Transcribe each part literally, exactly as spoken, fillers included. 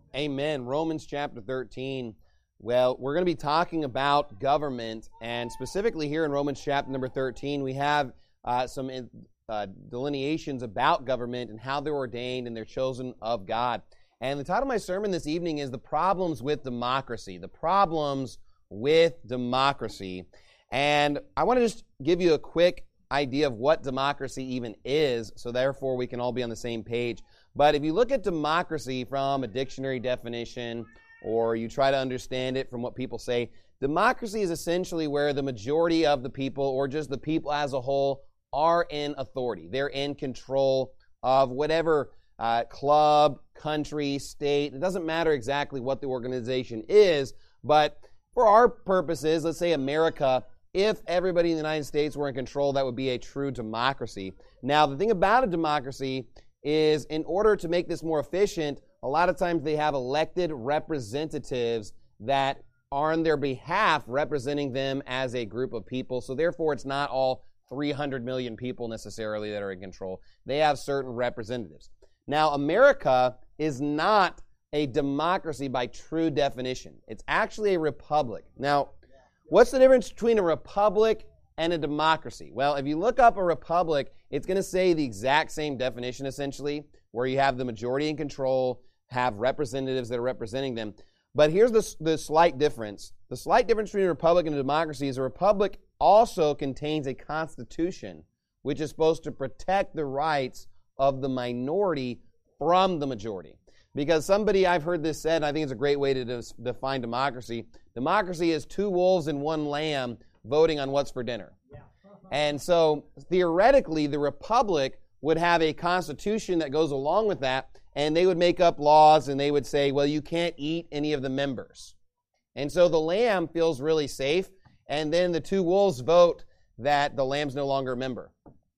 Amen. Romans chapter thirteen. Well, we're going to be talking about government, and specifically here in Romans chapter number thirteen, we have uh, some uh, delineations about government and how they're ordained and they're chosen of God. And the title of my sermon this evening is The Problems with Democracy. The Problems with Democracy. And I want to just give you a quick idea of what democracy even is, so therefore we can all be on the same page. But if you look at democracy from a dictionary definition, or you try to understand it from what people say, democracy is essentially where the majority of the people, or just the people as a whole, are in authority. They're in control of whatever uh, club, country, state. It doesn't matter exactly what the organization is, but for our purposes, let's say America, if everybody in the United States were in control, that would be a true democracy. Now, the thing about a democracy is, in order to make this more efficient, a lot of times they have elected representatives that are on their behalf representing them as a group of people. So therefore, it's not all three hundred million people necessarily that are in control. They have certain representatives. Now, America is not a democracy by true definition. It's actually a republic. Now, what's the difference between a republic and a democracy? Well, if you look up a republic, it's going to say the exact same definition, essentially, where you have the majority in control, have representatives that are representing them. But here's the, the slight difference. The slight difference between a republic and a democracy is a republic also contains a constitution, which is supposed to protect the rights of the minority from the majority. Because somebody, I've heard this said, and I think it's a great way to des- define democracy. Democracy is two wolves and one lamb voting on what's for dinner. Yeah. And so, theoretically, the republic would have a constitution that goes along with that, and they would make up laws, and they would say, well, you can't eat any of the members. And so the lamb feels really safe, and then the two wolves vote that the lamb's no longer a member.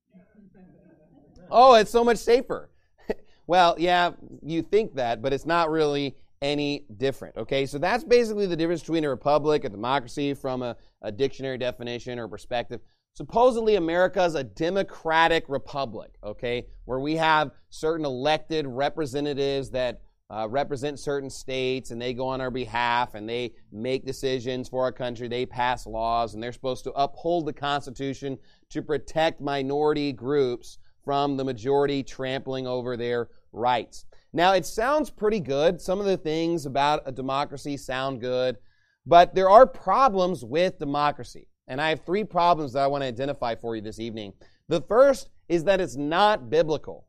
Oh, it's so much safer. Well, yeah, you think that, but it's not really any different, okay? So that's basically the difference between a republic, a democracy, from a, a dictionary definition or perspective. Supposedly, America is a democratic republic, okay, where we have certain elected representatives that uh, represent certain states, and they go on our behalf, and they make decisions for our country. They pass laws, and they're supposed to uphold the Constitution to protect minority groups from the majority trampling over their rights. Now, it sounds pretty good. Some of the things about a democracy sound good, but there are problems with democracy. And I have three problems that I want to identify for you this evening. The first is that it's not biblical.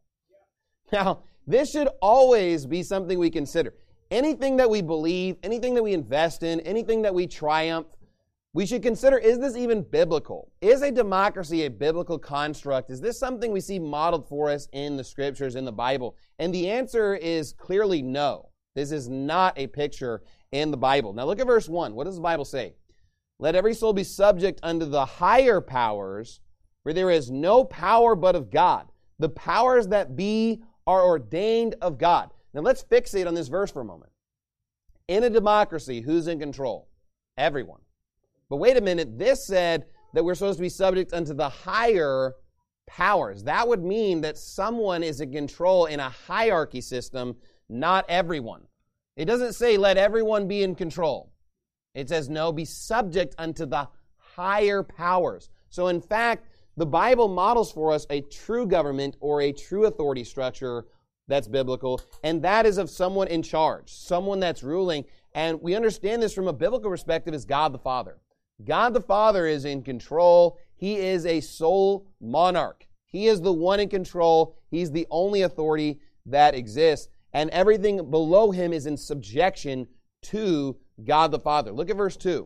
Now, this should always be something we consider. Anything that we believe, anything that we invest in, anything that we triumph, we should consider, is this even biblical? Is a democracy a biblical construct? Is this something we see modeled for us in the Scriptures, in the Bible? And the answer is clearly no. This is not a picture in the Bible. Now look at verse one. What does the Bible say? Let every soul be subject unto the higher powers, for there is no power but of God. The powers that be are ordained of God. Now let's fixate on this verse for a moment. In a democracy, who's in control? Everyone. But wait a minute, this said that we're supposed to be subject unto the higher powers. That would mean that someone is in control in a hierarchy system, not everyone. It doesn't say let everyone be in control. It says no, be subject unto the higher powers. So in fact, the Bible models for us a true government or a true authority structure that's biblical, and that is of someone in charge, someone that's ruling. And we understand this from a biblical perspective as God the Father. God the Father is in control. He is a sole monarch. He is the one in control. He's the only authority that exists. And everything below him is in subjection to God the Father. Look at verse two.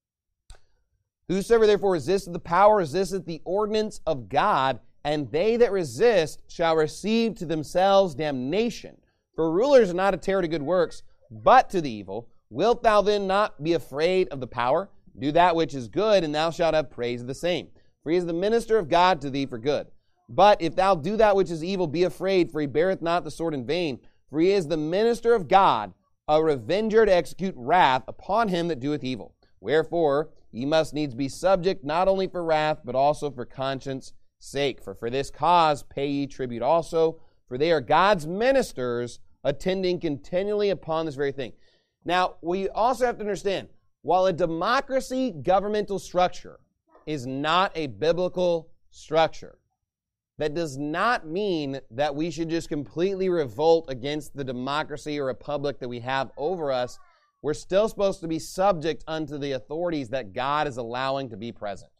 Whosoever therefore resisteth the power resisteth the ordinance of God, and they that resist shall receive to themselves damnation. For rulers are not a terror to good works, but to the evil. Wilt thou then not be afraid of the power? Do that which is good, and thou shalt have praise of the same. For he is the minister of God to thee for good. But if thou do that which is evil, be afraid, for he beareth not the sword in vain. For he is the minister of God, a revenger to execute wrath upon him that doeth evil. Wherefore, ye must needs be subject, not only for wrath, but also for conscience sake. For for this cause pay ye tribute also, for they are God's ministers attending continually upon this very thing. Now, we also have to understand, while a democracy governmental structure is not a biblical structure, that does not mean that we should just completely revolt against the democracy or republic that we have over us. We're still supposed to be subject unto the authorities that God is allowing to be present.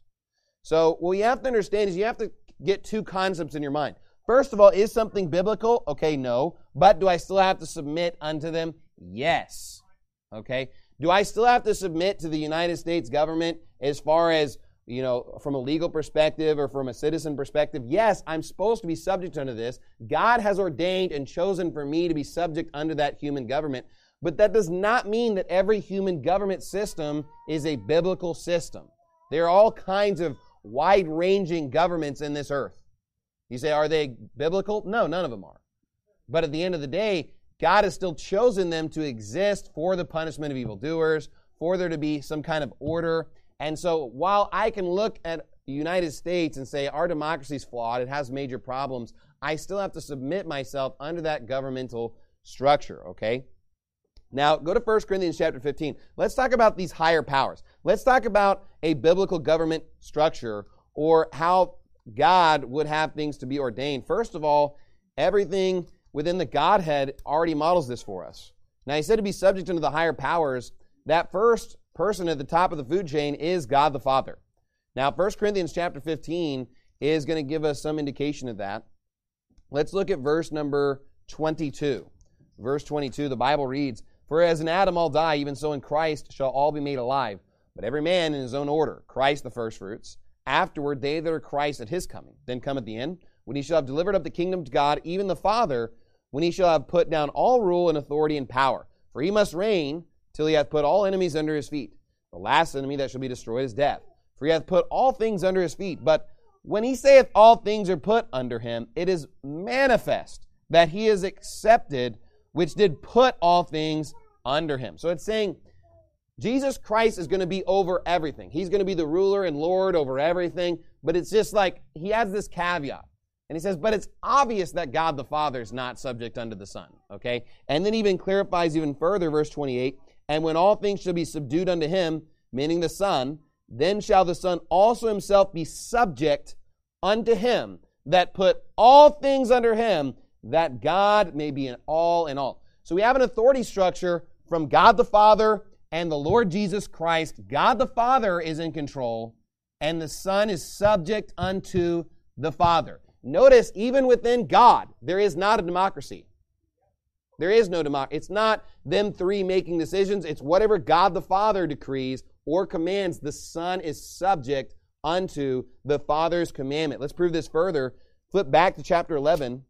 So what you have to understand is you have to get two concepts in your mind. First of all, is something biblical? Okay, no. But do I still have to submit unto them? Yes. Okay. Do I still have to submit to the United States government as far as, you know, from a legal perspective or from a citizen perspective? Yes, I'm supposed to be subject unto this. God has ordained and chosen for me to be subject under that human government. But that does not mean that every human government system is a biblical system. There are all kinds of wide-ranging governments in this earth. You say, are they biblical? No, none of them are. But at the end of the day, God has still chosen them to exist for the punishment of evildoers, for there to be some kind of order. And so while I can look at the United States and say our democracy is flawed, it has major problems, I still have to submit myself under that governmental structure, okay? Now, go to First Corinthians chapter fifteen. Let's talk about these higher powers. Let's talk about a biblical government structure or how God would have things to be ordained. First of all, everything within the Godhead already models this for us. Now, he said to be subject unto the higher powers. That first person at the top of the food chain is God the Father. Now, First Corinthians chapter fifteen is going to give us some indication of that. Let's look at verse number twenty-two. Verse twenty-two, the Bible reads, "For as in Adam all die, even so in Christ shall all be made alive. But every man in his own order, Christ the firstfruits. Afterward, they that are Christ at his coming. Then cometh the end, when he shall have delivered up the kingdom to God, even the Father, when he shall have put down all rule and authority and power. For he must reign till he hath put all enemies under his feet. The last enemy that shall be destroyed is death. For he hath put all things under his feet. But when he saith all things are put under him, it is manifest that he is accepted, which did put all things under him." So it's saying Jesus Christ is going to be over everything. He's going to be the ruler and Lord over everything. But it's just like he adds this caveat. And he says, but it's obvious that God the Father is not subject unto the Son. Okay? And then even clarifies even further, verse twenty-eight, "And when all things shall be subdued unto him," meaning the Son, "then shall the Son also himself be subject unto him that put all things under him, that God may be in all in all." So we have an authority structure from God the Father and the Lord Jesus Christ. God the Father is in control, and the Son is subject unto the Father. Notice, even within God, there is not a democracy. There is no democracy. It's not them three making decisions. It's whatever God the Father decrees or commands, the Son is subject unto the Father's commandment. Let's prove this further. Flip back to chapter eleven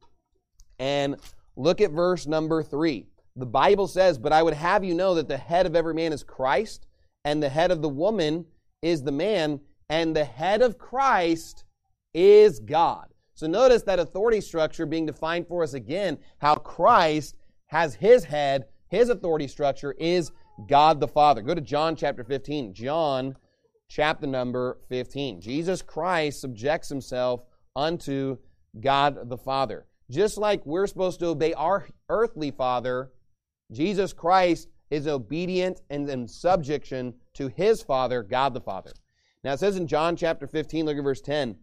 and look at verse number three. The Bible says, "But I would have you know that the head of every man is Christ, and the head of the woman is the man, and the head of Christ is God." So notice that authority structure being defined for us again, how Christ has his head, his authority structure is God the Father. Go to John chapter fifteen. John chapter number fifteen. Jesus Christ subjects himself unto God the Father. Just like we're supposed to obey our earthly father, Jesus Christ is obedient and in subjection to his Father, God the Father. Now it says in John chapter fifteen, look at verse ten,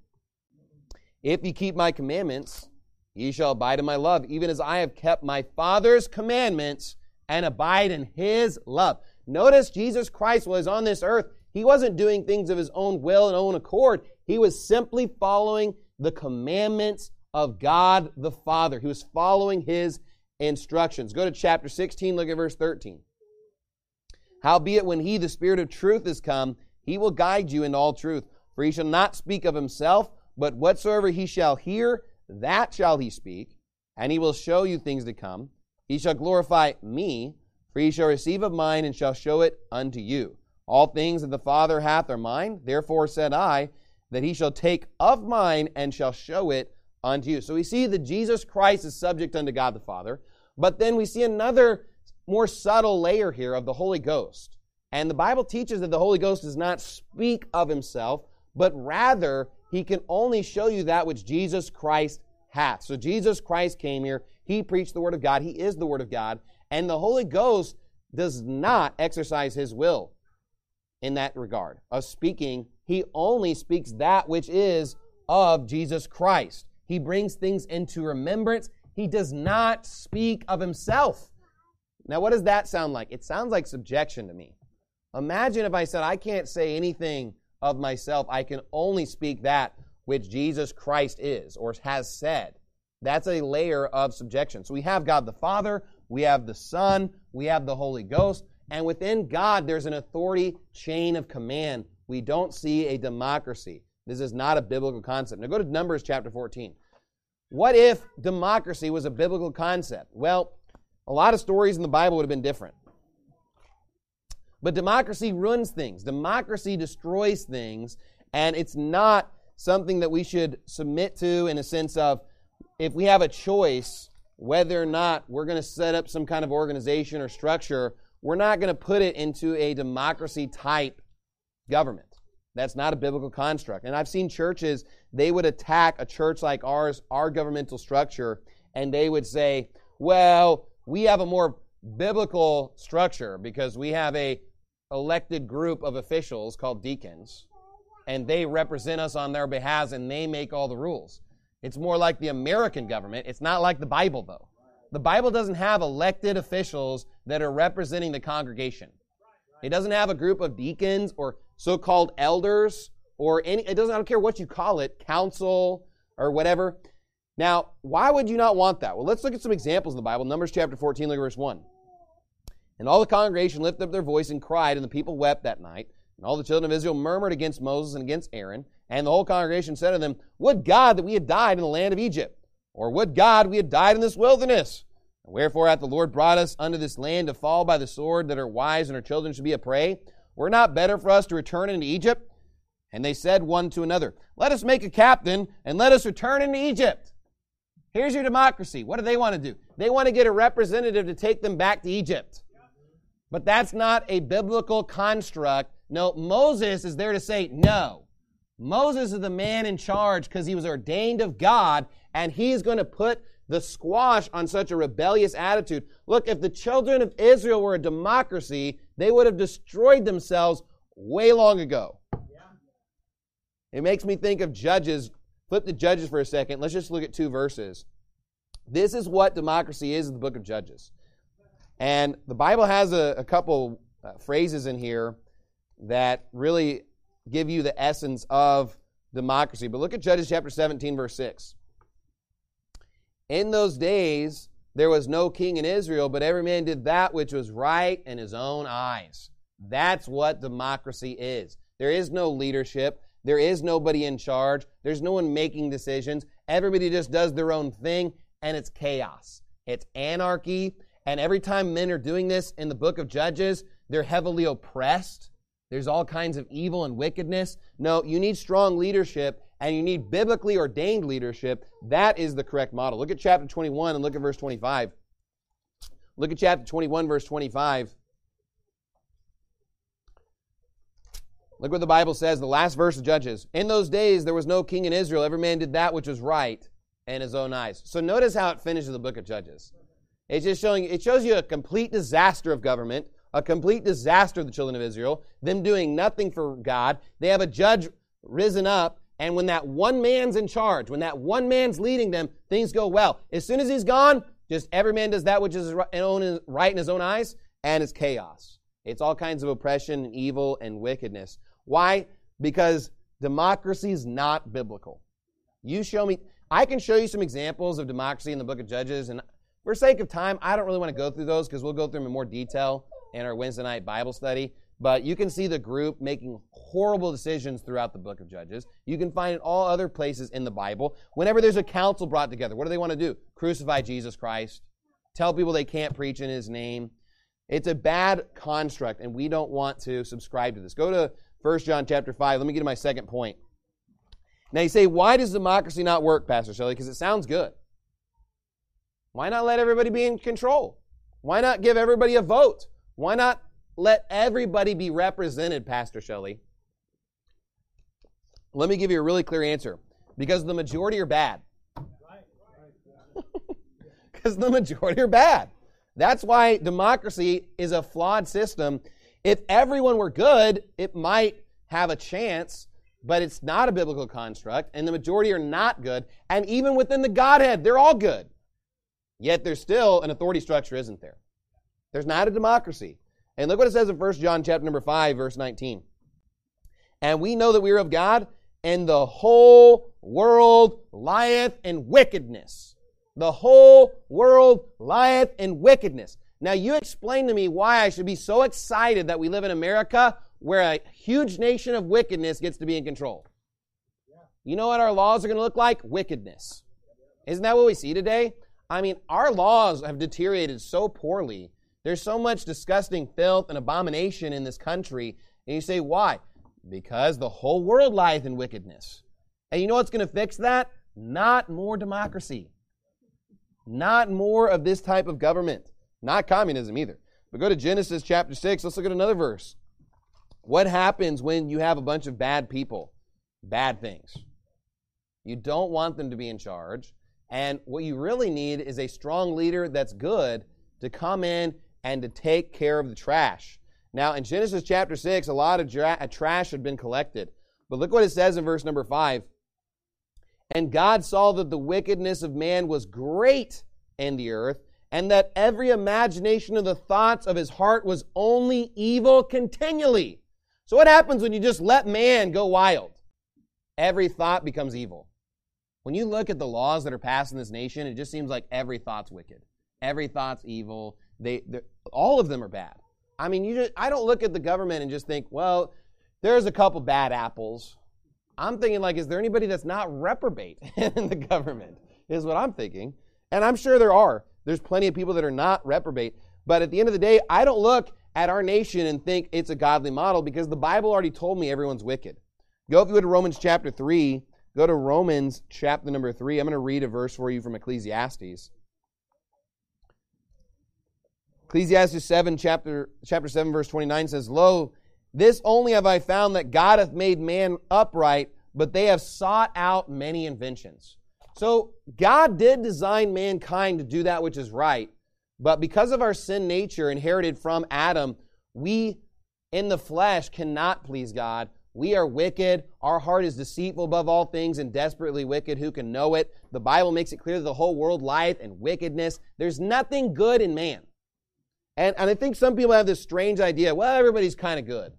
"If ye keep my commandments, ye shall abide in my love, even as I have kept my Father's commandments and abide in his love." Notice Jesus Christ was on this earth. He wasn't doing things of his own will and own accord. He was simply following the commandments of God the Father. He was following his instructions. Go to chapter sixteen, look at verse thirteen. "Howbeit when he, the Spirit of truth, is come, he will guide you into all truth. For he shall not speak of himself, but whatsoever he shall hear, that shall he speak. And he will show you things to come. He shall glorify me, for he shall receive of mine and shall show it unto you. All things that the Father hath are mine. Therefore said I, that he shall take of mine and shall show it unto you." So we see that Jesus Christ is subject unto God the Father. But then we see another more subtle layer here of the Holy Ghost. And the Bible teaches that the Holy Ghost does not speak of himself, but rather he can only show you that which Jesus Christ hath. So Jesus Christ came here. He preached the Word of God. He is the Word of God. And the Holy Ghost does not exercise His will in that regard of speaking. He only speaks that which is of Jesus Christ. He brings things into remembrance. He does not speak of Himself. Now, what does that sound like? It sounds like subjection to me. Imagine if I said, I can't say anything of myself. I can only speak that which Jesus Christ is or has said. That's a layer of subjection. So we have God the Father, we have the Son, we have the Holy Ghost, and within God there's an authority chain of command. We don't see a democracy. This is not a biblical concept. Now go to Numbers chapter fourteen. What if democracy was a biblical concept? Well, a lot of stories in the Bible would have been different. But democracy ruins things. Democracy destroys things, and it's not something that we should submit to in a sense of if we have a choice whether or not we're going to set up some kind of organization or structure, we're not going to put it into a democracy-type government. That's not a biblical construct. And I've seen churches, they would attack a church like ours, our governmental structure, and they would say, well, we have a more biblical structure because we have a elected group of officials called deacons, and they represent us on their behalf, and they make all the rules. It's more like the American government. It's not like the Bible, though. The Bible doesn't have elected officials that are representing the congregation. It doesn't have a group of deacons or so-called elders or any, it doesn't, I don't care what you call it, council or whatever. Now, why would you not want that? Well, let's look at some examples in the Bible. Numbers chapter fourteen, look at verse one. And all the congregation lifted up their voice and cried, and the people wept that night. And all the children of Israel murmured against Moses and against Aaron. And the whole congregation said to them, would God that we had died in the land of Egypt, or would God we had died in this wilderness? And wherefore hath the Lord brought us unto this land to fall by the sword, that our wives and our children should be a prey? Were it not better for us to return into Egypt? And they said one to another, let us make a captain, and let us return into Egypt. Here's your democracy. What do they want to do? They want to get a representative to take them back to Egypt. But that's not a biblical construct. No, Moses is there to say no. Moses is the man in charge because he was ordained of God, and he's going to put the squash on such a rebellious attitude. Look, if the children of Israel were a democracy, they would have destroyed themselves way long ago. Yeah. It makes me think of Judges. Flip to Judges for a second. Let's just look at two verses. This is what democracy is in the book of Judges. And the Bible has a, a couple uh, phrases in here that really give you the essence of democracy. But look at Judges chapter seventeen, verse six. In those days, there was no king in Israel, but every man did that which was right in his own eyes. That's what democracy is. There is no leadership. There is nobody in charge. There's no one making decisions. Everybody just does their own thing, and it's chaos. It's anarchy. And every time men are doing this in the book of Judges, they're heavily oppressed. There's all kinds of evil and wickedness. No, you need strong leadership, and you need biblically ordained leadership. That is the correct model. Look at chapter twenty-one and look at verse twenty-five. Look at chapter twenty-one, verse twenty-five. Look what the Bible says, the last verse of Judges. In those days there was no king in Israel. Every man did that which was right in his own eyes. So notice how it finishes the book of Judges. It's just showing, it shows you a complete disaster of government, a complete disaster of the children of Israel, them doing nothing for God. They have a judge risen up, and when that one man's in charge, when that one man's leading them, things go well. As soon as he's gone, just every man does that which is right in his own eyes, and it's chaos. It's all kinds of oppression and evil and wickedness. Why? Because democracy is not biblical. You show me, I can show you some examples of democracy in the book of Judges, and for sake of time, I don't really want to go through those because we'll go through them in more detail in our Wednesday night Bible study. But you can see the group making horrible decisions throughout the book of Judges. You can find it all other places in the Bible. Whenever there's a council brought together, what do they want to do? Crucify Jesus Christ. Tell people they can't preach in His name. It's a bad construct, and we don't want to subscribe to this. Go to First John chapter five. Let me get to my second point. Now you say, why does democracy not work, Pastor Shelley? Because it sounds good. Why not let everybody be in control? Why not give everybody a vote? Why not let everybody be represented, Pastor Shelley? Let me give you a really clear answer. Because the majority are bad. Because Because the majority are bad. That's why democracy is a flawed system. If everyone were good, it might have a chance, but it's not a biblical construct, and the majority are not good. And even within the Godhead, they're all good. Yet there's still an authority structure, isn't there? There's not a democracy. And look what it says in First John chapter number five, verse nineteen. And we know that we are of God, and the whole world lieth in wickedness. The whole world lieth in wickedness. Now you explain to me why I should be so excited that we live in America where a huge nation of wickedness gets to be in control. You know what our laws are going to look like? Wickedness. Isn't that what we see today? I mean, our laws have deteriorated so poorly. There's so much disgusting filth and abomination in this country. And you say, why? Because the whole world lieth in wickedness. And you know what's going to fix that? Not more democracy. Not more of this type of government. Not communism either. But go to Genesis chapter six. Let's look at another verse. What happens when you have a bunch of bad people? Bad things. You don't want them to be in charge. And what you really need is a strong leader that's good to come in and to take care of the trash. Now, in Genesis chapter six, a lot of dra- trash had been collected. But look what it says in verse number five. And God saw that the wickedness of man was great in the earth, and that every imagination of the thoughts of his heart was only evil continually. So what happens when you just let man go wild? Every thought becomes evil. When you look at the laws that are passed in this nation, it just seems like every thought's wicked. Every thought's evil. They, all of them are bad. I mean, you just, I don't look at the government and just think, well, there's a couple bad apples. I'm thinking, like, is there anybody that's not reprobate in the government? Is what I'm thinking. And I'm sure there are. There's plenty of people that are not reprobate. But at the end of the day, I don't look at our nation and think it's a godly model because the Bible already told me everyone's wicked. Go, if you go to Romans chapter three, go to Romans chapter number three. I'm going to read a verse for you from Ecclesiastes. Ecclesiastes seven, chapter, chapter seven, verse twenty-nine says, Lo, this only have I found, that God hath made man upright, but they have sought out many inventions. So God did design mankind to do that which is right, but because of our sin nature inherited from Adam, we in the flesh cannot please God. We are wicked. Our heart is deceitful above all things and desperately wicked. Who can know it? The Bible makes it clear that the whole world lieth in wickedness. There's nothing good in man. And, and I think some people have this strange idea, well, everybody's kind of good.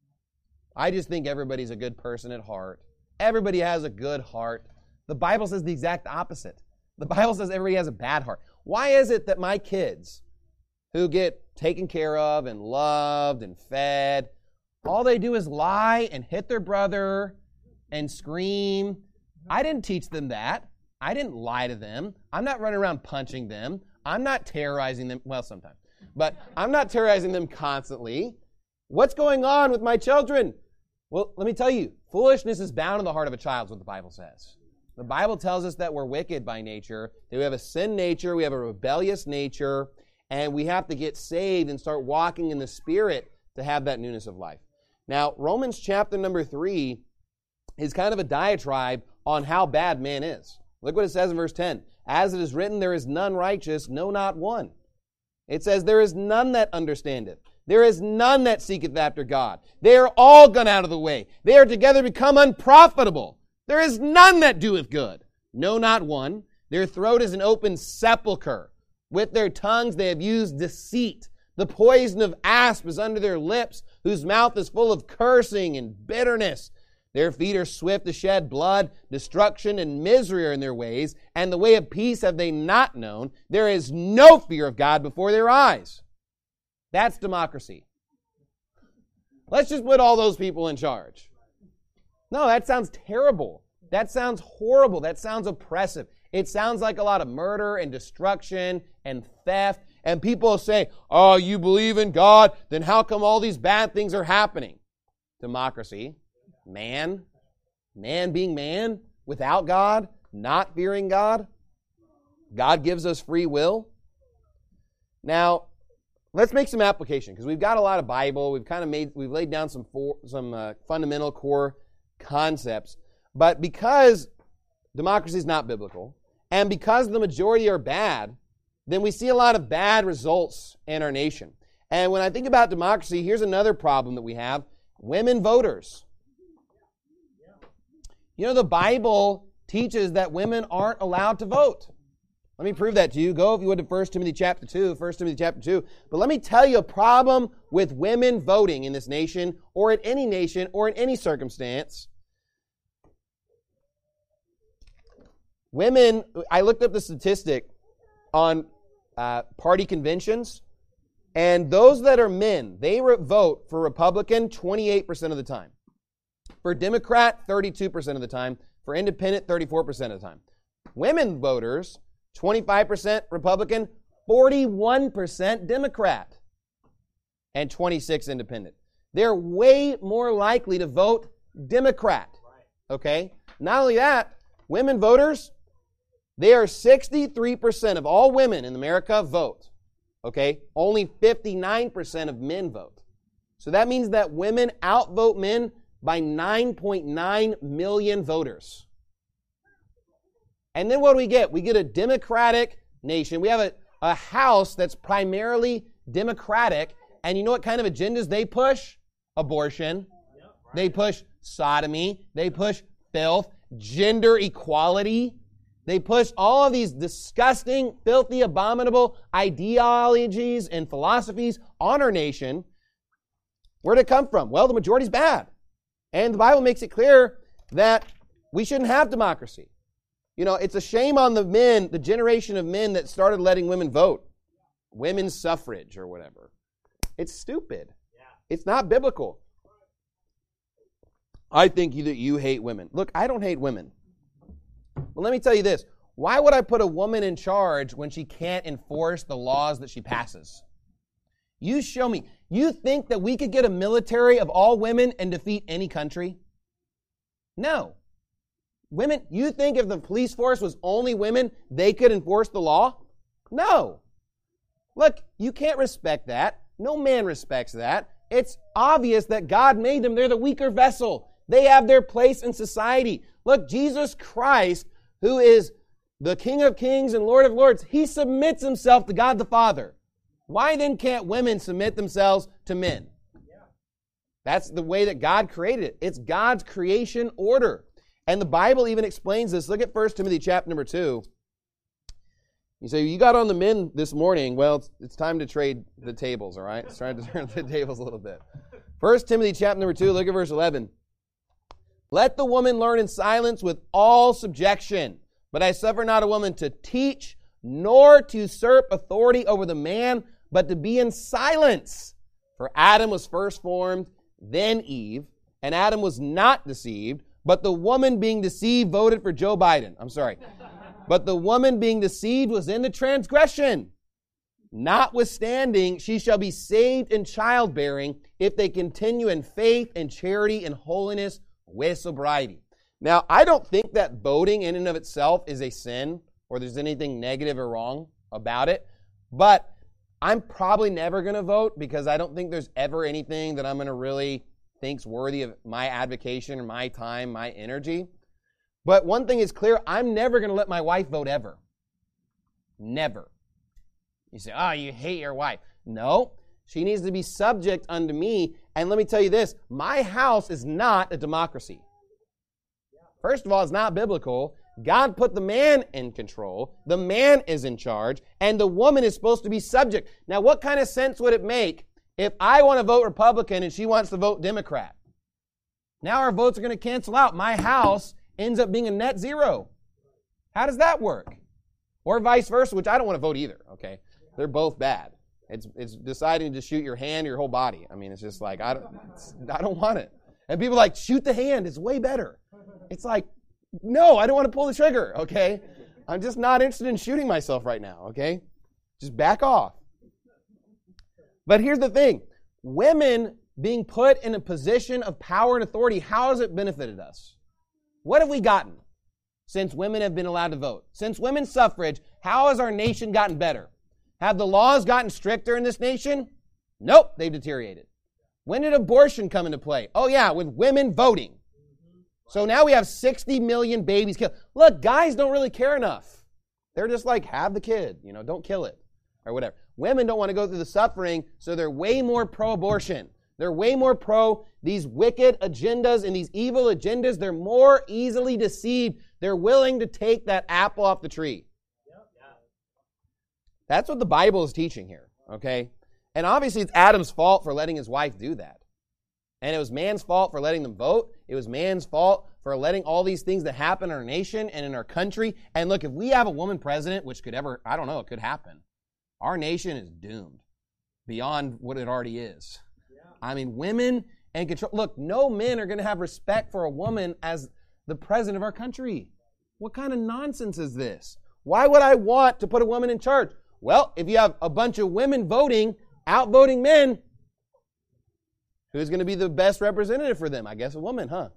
I just think everybody's a good person at heart. Everybody has a good heart. The Bible says the exact opposite. The Bible says everybody has a bad heart. Why is it that my kids, who get taken care of and loved and fed, all they do is lie and hit their brother and scream? I didn't teach them that. I didn't lie to them. I'm not running around punching them. I'm not terrorizing them. Well, sometimes. But I'm not terrorizing them constantly. What's going on with my children? Well, let me tell you, foolishness is bound in the heart of a child, is what the Bible says. The Bible tells us that we're wicked by nature, that we have a sin nature, we have a rebellious nature, and we have to get saved and start walking in the Spirit to have that newness of life. Now, Romans chapter number three is kind of a diatribe on how bad man is. Look what it says in verse ten. As it is written, there is none righteous, no, not one. It says, there is none that understandeth. There is none that seeketh after God. They are all gone out of the way. They are together become unprofitable. There is none that doeth good. No, not one. Their throat is an open sepulchre. With their tongues they have used deceit. The poison of asp is under their lips, whose mouth is full of cursing and bitterness. Their feet are swift to shed blood. Destruction and misery are in their ways, and the way of peace have they not known. There is no fear of God before their eyes. That's democracy. Let's just put all those people in charge. No, that sounds terrible. That sounds horrible. That sounds oppressive. It sounds like a lot of murder and destruction and theft. And people say, oh, you believe in God, then how come all these bad things are happening? Democracy. Man. Man being man without God, not fearing God. God gives us free will. Now, let's make some application, because we've got a lot of Bible. We've kind of made, we've laid down some for, some uh, fundamental core concepts. But because democracy is not biblical, and because the majority are bad, then we see a lot of bad results in our nation. And when I think about democracy, here's another problem that we have. Women voters. You know, the Bible teaches that women aren't allowed to vote. Let me prove that to you. Go, if you would, to First Timothy chapter two, First Timothy chapter two. But let me tell you a problem with women voting in this nation, or in any nation, or in any circumstance. Women, I looked up the statistic on uh, party conventions, and those that are men, they re- vote for Republican twenty-eight percent of the time. For Democrat, thirty-two percent of the time. For Independent, thirty-four percent of the time. Women voters, twenty-five percent Republican, forty-one percent Democrat, and twenty-six Independent. They're way more likely to vote Democrat. Okay? Not only that, women voters, they are sixty-three percent of all women in America vote. Okay? Only fifty-nine percent of men vote. So that means that women outvote men by nine point nine million voters. And then what do we get? We get a democratic nation. We have a, a house that's primarily democratic. And you know what kind of agendas they push? Abortion. They push sodomy. They push filth, gender equality. They push all of these disgusting, filthy, abominable ideologies and philosophies on our nation. Where'd it come from? Well, the majority's bad. And the Bible makes it clear that we shouldn't have democracy. You know, it's a shame on the men, the generation of men that started letting women vote. Women's suffrage or whatever. It's stupid. It's not biblical. I think you, that you hate women. Look, I don't hate women. Well, let me tell you this. Why would I put a woman in charge when she can't enforce the laws that she passes? You show me. You think that we could get a military of all women and defeat any country? No. Women, you think if the police force was only women, they could enforce the law? No. Look, you can't respect that. No man respects that. It's obvious that God made them. They're the weaker vessel. They have their place in society. Look, Jesus Christ, who is the King of Kings and Lord of Lords, he submits himself to God the Father. Why then can't women submit themselves to men? That's the way that God created it. It's God's creation order. And the Bible even explains this. Look at First Timothy chapter number two. You say, you got on the men this morning. Well, it's, it's time to trade the tables, all right? It's trying to turn the tables a little bit. First Timothy chapter number two, look at verse eleven. Let the woman learn in silence with all subjection. But I suffer not a woman to teach, nor to usurp authority over the man, but to be in silence. For Adam was first formed, then Eve, and Adam was not deceived, but the woman being deceived voted for Joe Biden. I'm sorry. But the woman being deceived was in the transgression. Notwithstanding, she shall be saved in childbearing if they continue in faith and charity and holiness with sobriety. Now, I don't think that voting in and of itself is a sin or there's anything negative or wrong about it. But I'm probably never going to vote because I don't think there's ever anything that I'm going to really think's worthy of my advocation or my time, my energy. But one thing is clear, I'm never going to let my wife vote ever. Never. You say, oh, you hate your wife. No, she needs to be subject unto me. And let me tell you this, my house is not a democracy. First of all, it's not biblical. God put the man in control. The man is in charge. And the woman is supposed to be subject. Now, what kind of sense would it make if I want to vote Republican and she wants to vote Democrat? Now our votes are going to cancel out. My house ends up being a net zero. How does that work? Or vice versa, which I don't want to vote either, okay? They're both bad. It's it's deciding to shoot your hand or your whole body. I mean, it's just like, I don't, I don't want it. And people are like, shoot the hand, it's way better. It's like, no, I don't want to pull the trigger, okay? I'm just not interested in shooting myself right now, okay? Just back off. But here's the thing. Women being put in a position of power and authority, how has it benefited us? What have we gotten since women have been allowed to vote? Since women's suffrage, how has our nation gotten better? Have the laws gotten stricter in this nation? Nope, they've deteriorated. When did abortion come into play? Oh yeah, with women voting. So now we have sixty million babies killed. Look, guys don't really care enough. They're just like, have the kid, you know, don't kill it or whatever. Women don't want to go through the suffering, so they're way more pro-abortion. They're way more pro these wicked agendas and these evil agendas. They're more easily deceived. They're willing to take that apple off the tree. That's what the Bible is teaching here, okay? And obviously it's Adam's fault for letting his wife do that. And it was man's fault for letting them vote. It was man's fault for letting all these things that happen in our nation and in our country. And look, if we have a woman president, which could ever, I don't know, it could happen, our nation is doomed beyond what it already is. I mean, women and control. Look, no men are going to have respect for a woman as the president of our country. What kind of nonsense is this? Why would I want to put a woman in charge? Well, if you have a bunch of women voting, outvoting men, who's going to be the best representative for them? I guess a woman, huh?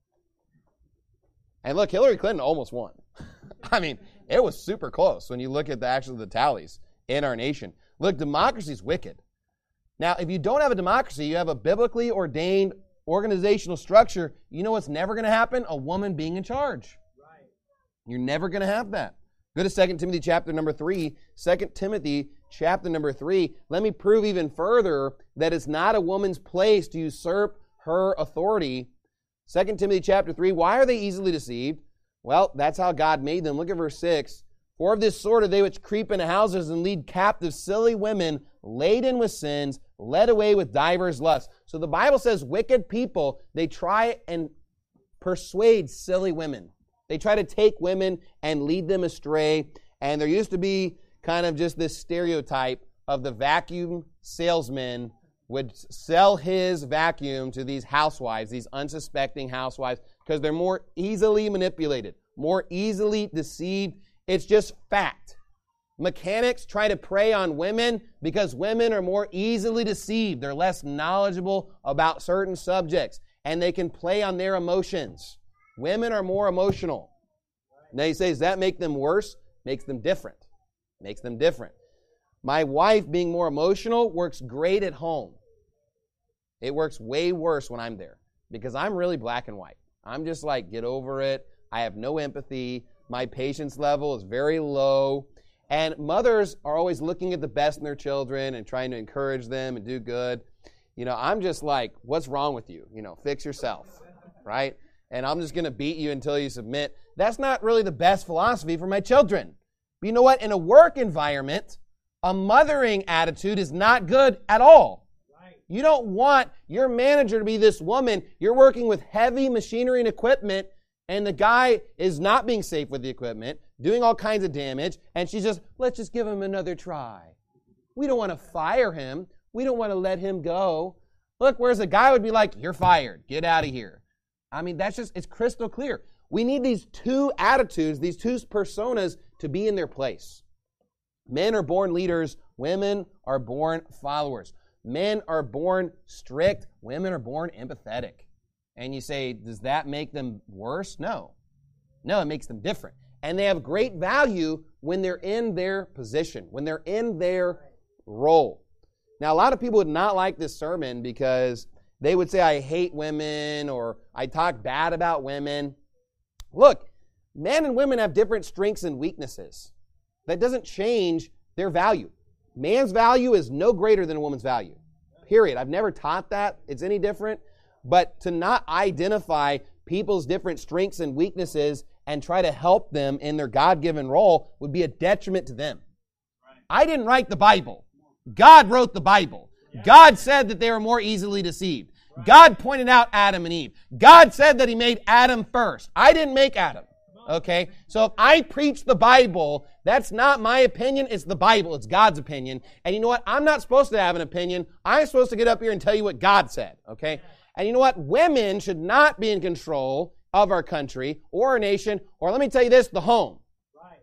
And look, Hillary Clinton almost won. I mean, it was super close when you look at the actual the tallies in our nation. Look, democracy is wicked. Now, if you don't have a democracy, you have a biblically ordained organizational structure, you know what's never going to happen? A woman being in charge. Right. You're never going to have that. Go to Second Timothy chapter number three. Second Timothy chapter number three. Let me prove even further that it's not a woman's place to usurp her authority. Second Timothy chapter three. Why are they easily deceived? Well, that's how God made them. Look at verse six. For of this sort are they which creep into houses and lead captive silly women, laden with sins, led away with divers lusts. So the Bible says wicked people, they try and persuade silly women. They try to take women and lead them astray. And there used to be kind of just this stereotype of the vacuum salesman would sell his vacuum to these housewives, these unsuspecting housewives, because they're more easily manipulated, more easily deceived. It's just fact. Mechanics try to prey on women because women are more easily deceived. They're less knowledgeable about certain subjects, and they can play on their emotions. Women are more emotional. Now you say, does that make them worse? Makes them different. Makes them different. My wife, being more emotional, works great at home. It works way worse when I'm there because I'm really black and white. I'm just like, get over it. I have no empathy. My patience level is very low. And mothers are always looking at the best in their children and trying to encourage them and do good. You know, I'm just like, what's wrong with you? You know, fix yourself, right? And I'm just going to beat you until you submit. That's not really the best philosophy for my children. But you know what? In a work environment, a mothering attitude is not good at all. Right. You don't want your manager to be this woman. You're working with heavy machinery and equipment, and the guy is not being safe with the equipment, doing all kinds of damage, and she's just, let's just give him another try. We don't want to fire him. We don't want to let him go. Look, whereas a guy would be like, you're fired. Get out of here. I mean, that's just, it's crystal clear. We need these two attitudes, these two personas to be in their place. Men are born leaders. Women are born followers. Men are born strict. Women are born empathetic. And you say, does that make them worse? No. No, it makes them different. And they have great value when they're in their position, when they're in their role. Now, a lot of people would not like this sermon because they would say, I hate women, or I talk bad about women. Look, men and women have different strengths and weaknesses. That doesn't change their value. Man's value is no greater than a woman's value. Period. I've never taught that it's any different. But to not identify people's different strengths and weaknesses and try to help them in their God-given role would be a detriment to them. I didn't write the Bible. God wrote the Bible. God said that they were more easily deceived. God pointed out Adam and Eve. God said that He made Adam first. I didn't make Adam. Okay? So if I preach the Bible, that's not my opinion. It's the Bible. It's God's opinion. And you know what? I'm not supposed to have an opinion. I'm supposed to get up here and tell you what God said. Okay? And you know what? Women should not be in control of our country or our nation, or let me tell you this, the home. Right.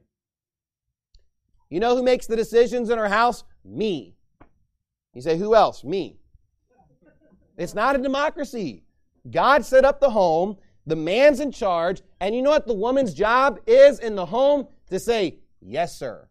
You know who makes the decisions in our house? Me. You say, who else? Me. It's not a democracy. God set up the home. The man's in charge. And you know what the woman's job is in the home? To say, yes, sir.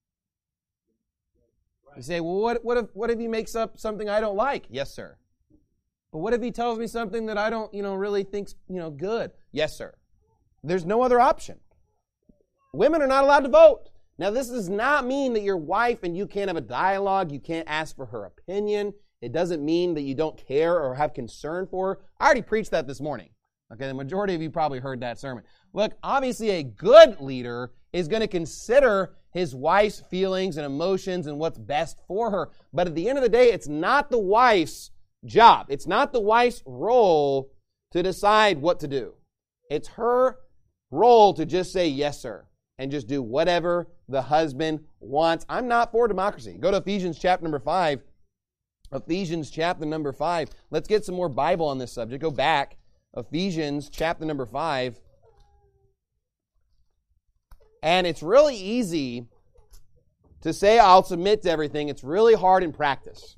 Right. You say, well, what, what, if, what if he makes up something I don't like? Yes, sir. But what if he tells me something that I don't, you know, really think's, you know, good? Yes, sir. There's no other option. Women are not allowed to vote. Now, this does not mean that your wife and you can't have a dialogue. You can't ask for her opinion. It doesn't mean that you don't care or have concern for her. I already preached that this morning. Okay, the majority of you probably heard that sermon. Look, obviously a good leader is going to consider his wife's feelings and emotions and what's best for her. But at the end of the day, it's not the wife's job. It's not the wife's role to decide what to do. It's her role to just say, yes, sir, and just do whatever the husband wants. I'm not for democracy. Go to Ephesians chapter number five. Ephesians chapter number five. Let's get some more Bible on this subject. Go back. Ephesians chapter number five. And it's really easy to say I'll submit to everything. It's really hard in practice.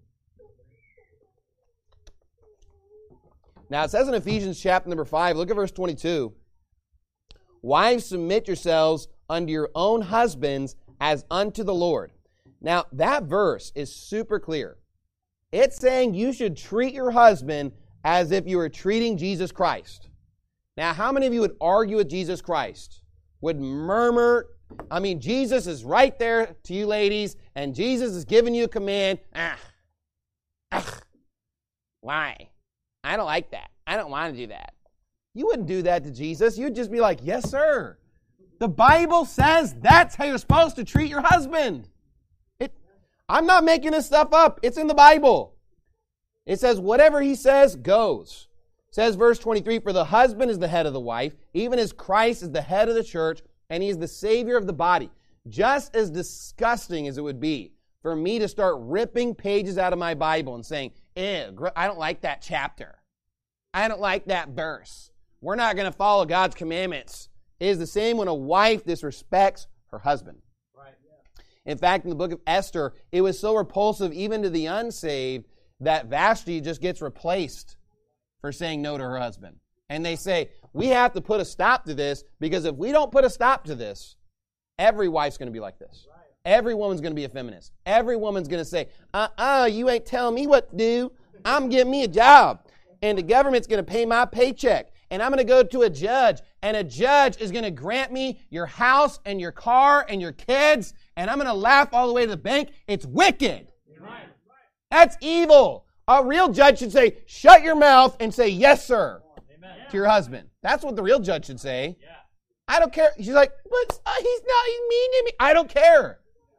Now it says in Ephesians chapter number five, look at verse twenty-two. Wives, submit yourselves unto your own husbands as unto the Lord. Now that verse is super clear. It's saying you should treat your husband as if you were treating Jesus Christ. Now how many of you would argue with Jesus Christ? Would murmur? I mean, Jesus is right there to you ladies, and Jesus is giving you a command. Ah, ah, why? I don't like that. I don't want to do that. You wouldn't do that to Jesus. You'd just be like, yes, sir. The Bible says that's how you're supposed to treat your husband. It, I'm not making this stuff up. It's in the Bible. It says whatever he says goes. It says verse twenty-three, for the husband is the head of the wife, even as Christ is the head of the church, and he is the Savior of the body. Just as disgusting as it would be for me to start ripping pages out of my Bible and saying, ew, I don't like that chapter. I don't like that verse. We're not going to follow God's commandments. It is the same when a wife disrespects her husband. Right, yeah. In fact, in the book of Esther, it was so repulsive even to the unsaved that Vashti just gets replaced for saying no to her husband. And they say, we have to put a stop to this, because if we don't put a stop to this, every wife's going to be like this. Right. Every woman's going to be a feminist. Every woman's going to say, uh-uh, you ain't telling me what to do. I'm getting me a job. And the government's going to pay my paycheck. And I'm going to go to a judge. And a judge is going to grant me your house and your car and your kids. And I'm going to laugh all the way to the bank. It's wicked. Right. That's evil. A real judge should say, shut your mouth and say, yes, sir, Amen. To your husband. That's what the real judge should say. Yeah. I don't care. She's like, but uh, he's not, he's mean to me. I don't care.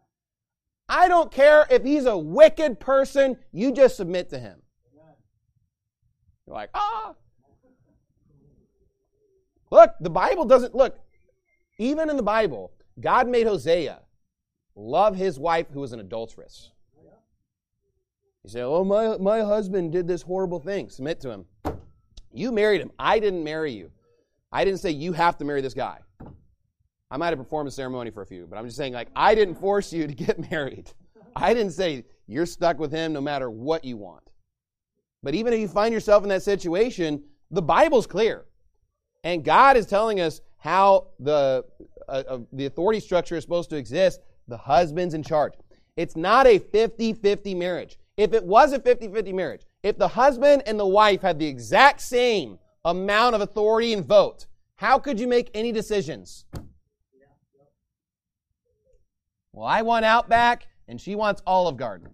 I don't care if he's a wicked person. You just submit to him. You're like, ah. Look, the Bible doesn't, look, even in the Bible, God made Hosea love his wife who was an adulteress. He said, oh, my, my husband did this horrible thing. Submit to him. You married him. I didn't marry you. I didn't say you have to marry this guy. I might have performed a ceremony for a few, but I'm just saying, like, I didn't force you to get married. I didn't say you're stuck with him no matter what you want. But even if you find yourself in that situation, the Bible's clear. And God is telling us how the, uh, uh, the authority structure is supposed to exist. The husband's in charge. It's not a fifty-fifty marriage. If it was a fifty-fifty marriage, if the husband and the wife had the exact same amount of authority and vote, how could you make any decisions? Well, I want Outback, and she wants Olive Garden.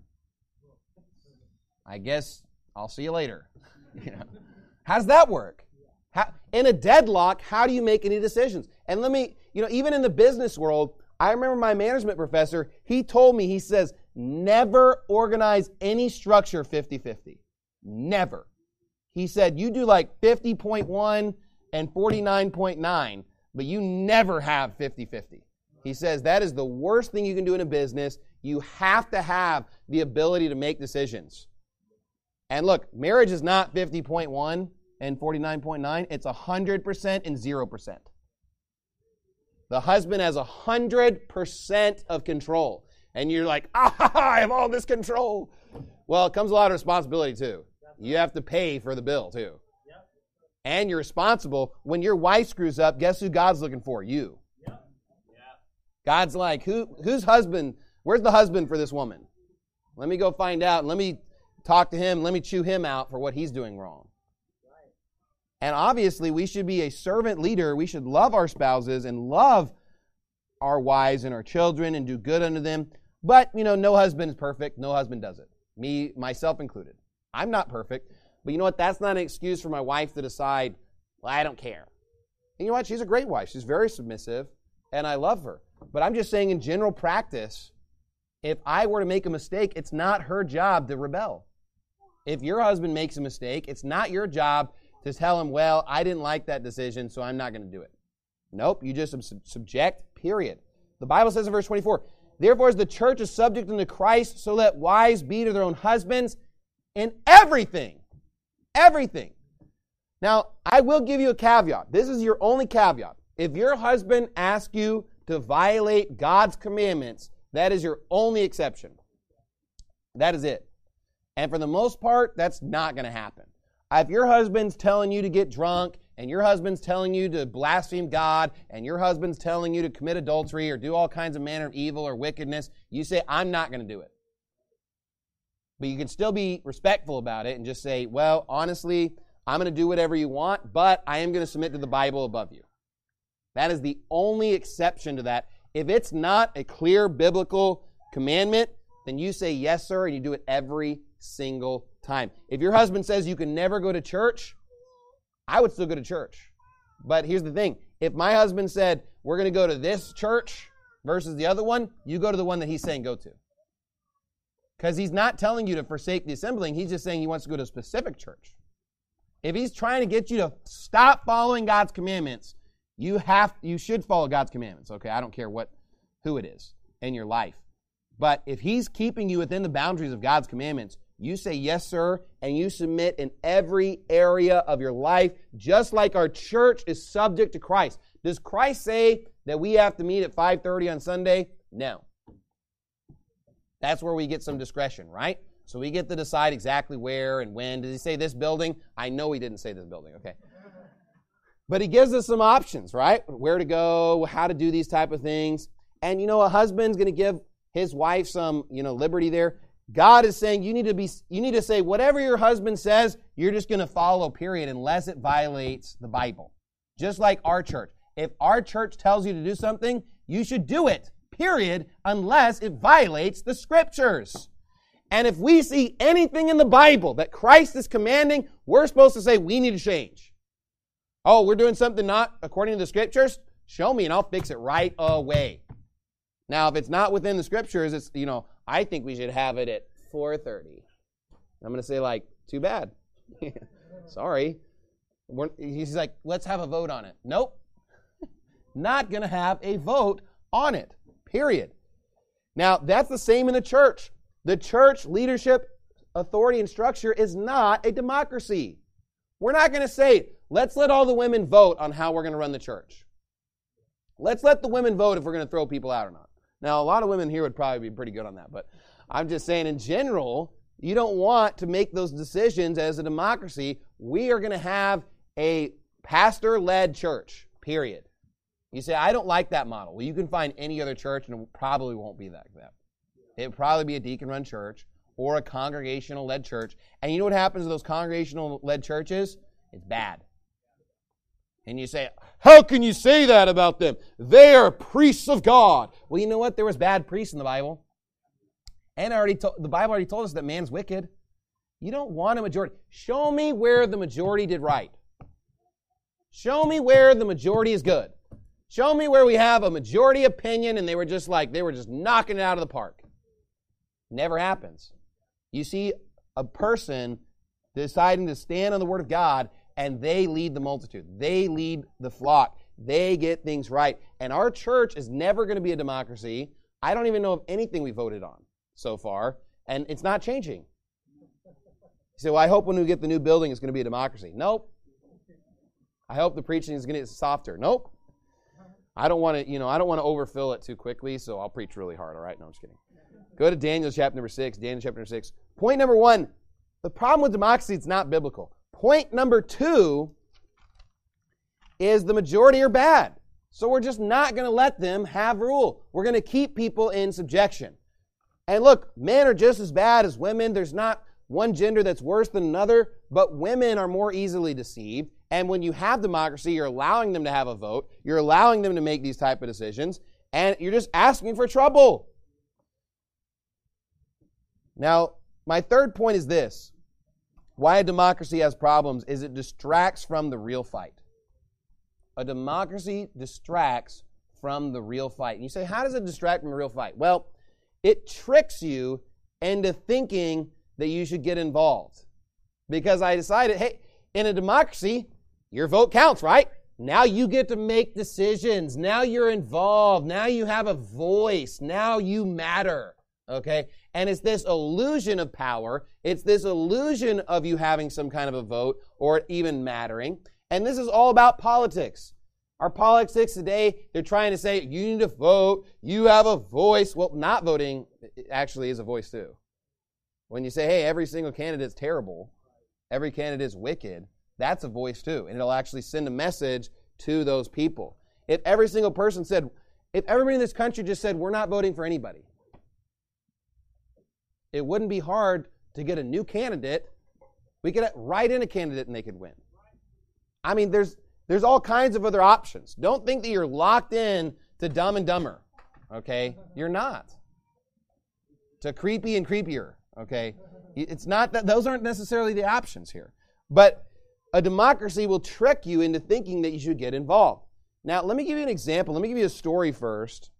I guess I'll see you later. You know, how does that work? How, in a deadlock, how do you make any decisions? And let me, you know, even in the business world, I remember my management professor, he told me, he says, never organize any structure fifty-fifty. Never. He said, you do like fifty point one and forty-nine point nine, but you never have fifty-fifty. He says that is the worst thing you can do in a business. You have to have the ability to make decisions. And look, marriage is not fifty point one and forty-nine point nine. It's one hundred percent and zero percent. The husband has one hundred percent of control. And you're like, ah, I have all this control. Well, it comes a lot of responsibility too. You have to pay for the bill too. And you're responsible. When your wife screws up, guess who God's looking for? You. God's like, who, whose husband, where's the husband for this woman? Let me go find out. And let me talk to him. Let me chew him out for what he's doing wrong. And obviously, we should be a servant leader. We should love our spouses and love our wives and our children and do good unto them. But, you know, no husband is perfect. No husband does it. Me, myself included. I'm not perfect. But you know what? That's not an excuse for my wife to decide, well, I don't care. And you know what? She's a great wife. She's very submissive, and I love her. But I'm just saying in general practice, if I were to make a mistake, it's not her job to rebel. If your husband makes a mistake, it's not your job to tell him, well, I didn't like that decision, so I'm not going to do it. Nope, you just sub- subject, period. The Bible says in verse twenty-four, therefore as the church is subject unto Christ, so let wives be to their own husbands in everything. Everything. Now, I will give you a caveat. This is your only caveat. If your husband asks you to violate God's commandments, that is your only exception. That is it. And for the most part, that's not going to happen. If your husband's telling you to get drunk, and your husband's telling you to blaspheme God, and your husband's telling you to commit adultery or do all kinds of manner of evil or wickedness, you say, I'm not going to do it. But you can still be respectful about it and just say, well, honestly, I'm going to do whatever you want, but I am going to submit to the Bible above you. That is the only exception to that. If it's not a clear biblical commandment, then you say yes, sir, and you do it every single time. If your husband says you can never go to church, I would still go to church. But here's the thing. If my husband said, we're going to go to this church versus the other one, you go to the one that he's saying go to. Because he's not telling you to forsake the assembling. He's just saying he wants to go to a specific church. If he's trying to get you to stop following God's commandments, you have, you should follow God's commandments, okay? I don't care what, who it is in your life. But if he's keeping you within the boundaries of God's commandments, you say yes, sir, and you submit in every area of your life, just like our church is subject to Christ. Does Christ say that we have to meet at five thirty on Sunday? No. That's where we get some discretion, right? So we get to decide exactly where and when. Did he say this building? I know he didn't say this building, okay? But he gives us some options, right? Where to go, how to do these type of things. And, you know, a husband's going to give his wife some, you know, liberty there. God is saying you need to be, you need to say whatever your husband says, you're just going to follow, period, unless it violates the Bible. Just like our church. If our church tells you to do something, you should do it, period, unless it violates the Scriptures. And if we see anything in the Bible that Christ is commanding, we're supposed to say we need to change. Oh, we're doing something not according to the Scriptures? Show me and I'll fix it right away. Now, if it's not within the Scriptures, it's, you know, I think we should have it at four thirty. I'm going to say, like, too bad. Sorry. We're, he's like, let's have a vote on it. Nope. Not going to have a vote on it, period. Now, that's the same in the church. The church leadership, authority, and structure is not a democracy. We're not going to say, let's let all the women vote on how we're going to run the church. Let's let the women vote if we're going to throw people out or not. Now, a lot of women here would probably be pretty good on that, but I'm just saying in general, you don't want to make those decisions as a democracy. We are going to have a pastor-led church, period. You say, I don't like that model. Well, you can find any other church, and it probably won't be like that. It would probably be a deacon-run church or a congregational-led church. And you know what happens to those congregational-led churches? It's bad. And you say, how can you say that about them? They are priests of God. Well, you know what? There was bad priests in the Bible. And I already to- the Bible already told us that man's wicked. You don't want a majority. Show me where the majority did right. Show me where the majority is good. Show me where we have a majority opinion and they were just like, they were just knocking it out of the park. Never happens. You see a person deciding to stand on the Word of God and they lead the multitude. They lead the flock. They get things right. And our church is never going to be a democracy. I don't even know of anything we voted on so far, and it's not changing. You say, well, I hope when we get the new building it's going to be a democracy. Nope. I hope the preaching is going to get softer. Nope. I don't want to, you know, I don't want to overfill it too quickly, so I'll preach really hard, all right? No, I'm just kidding. Go to Daniel chapter number six. Daniel chapter number six. Point number one, the problem with democracy, it's not biblical. Point number two is the majority are bad. So we're just not going to let them have rule. We're going to keep people in subjection. And look, men are just as bad as women. There's not one gender that's worse than another, but women are more easily deceived. And when you have democracy, you're allowing them to have a vote. You're allowing them to make these type of decisions. And you're just asking for trouble. Now, my third point is this. Why a democracy has problems is it distracts from the real fight. A democracy distracts from the real fight. And you say, how does it distract from the real fight? Well, it tricks you into thinking that you should get involved. Because I decided, hey, in a democracy, your vote counts, right? Now you get to make decisions. Now you're involved. Now you have a voice. Now you matter. Okay? And it's this illusion of power. It's this illusion of you having some kind of a vote or even mattering. And this is all about politics. Our politics today, they're trying to say, you need to vote. You have a voice. Well, not voting actually is a voice too. When you say, hey, every single candidate's terrible, every candidate's wicked, that's a voice too. And it'll actually send a message to those people. If every single person said, if everybody in this country just said, we're not voting for anybody, it wouldn't be hard to get a new candidate. We could write in a candidate and they could win. I mean, there's there's all kinds of other options. Don't think that you're locked in to Dumb and Dumber, okay? You're not. To Creepy and Creepier, okay? It's not that those aren't necessarily the options here. But a democracy will trick you into thinking that you should get involved. Now, let me give you an example. Let me give you a story first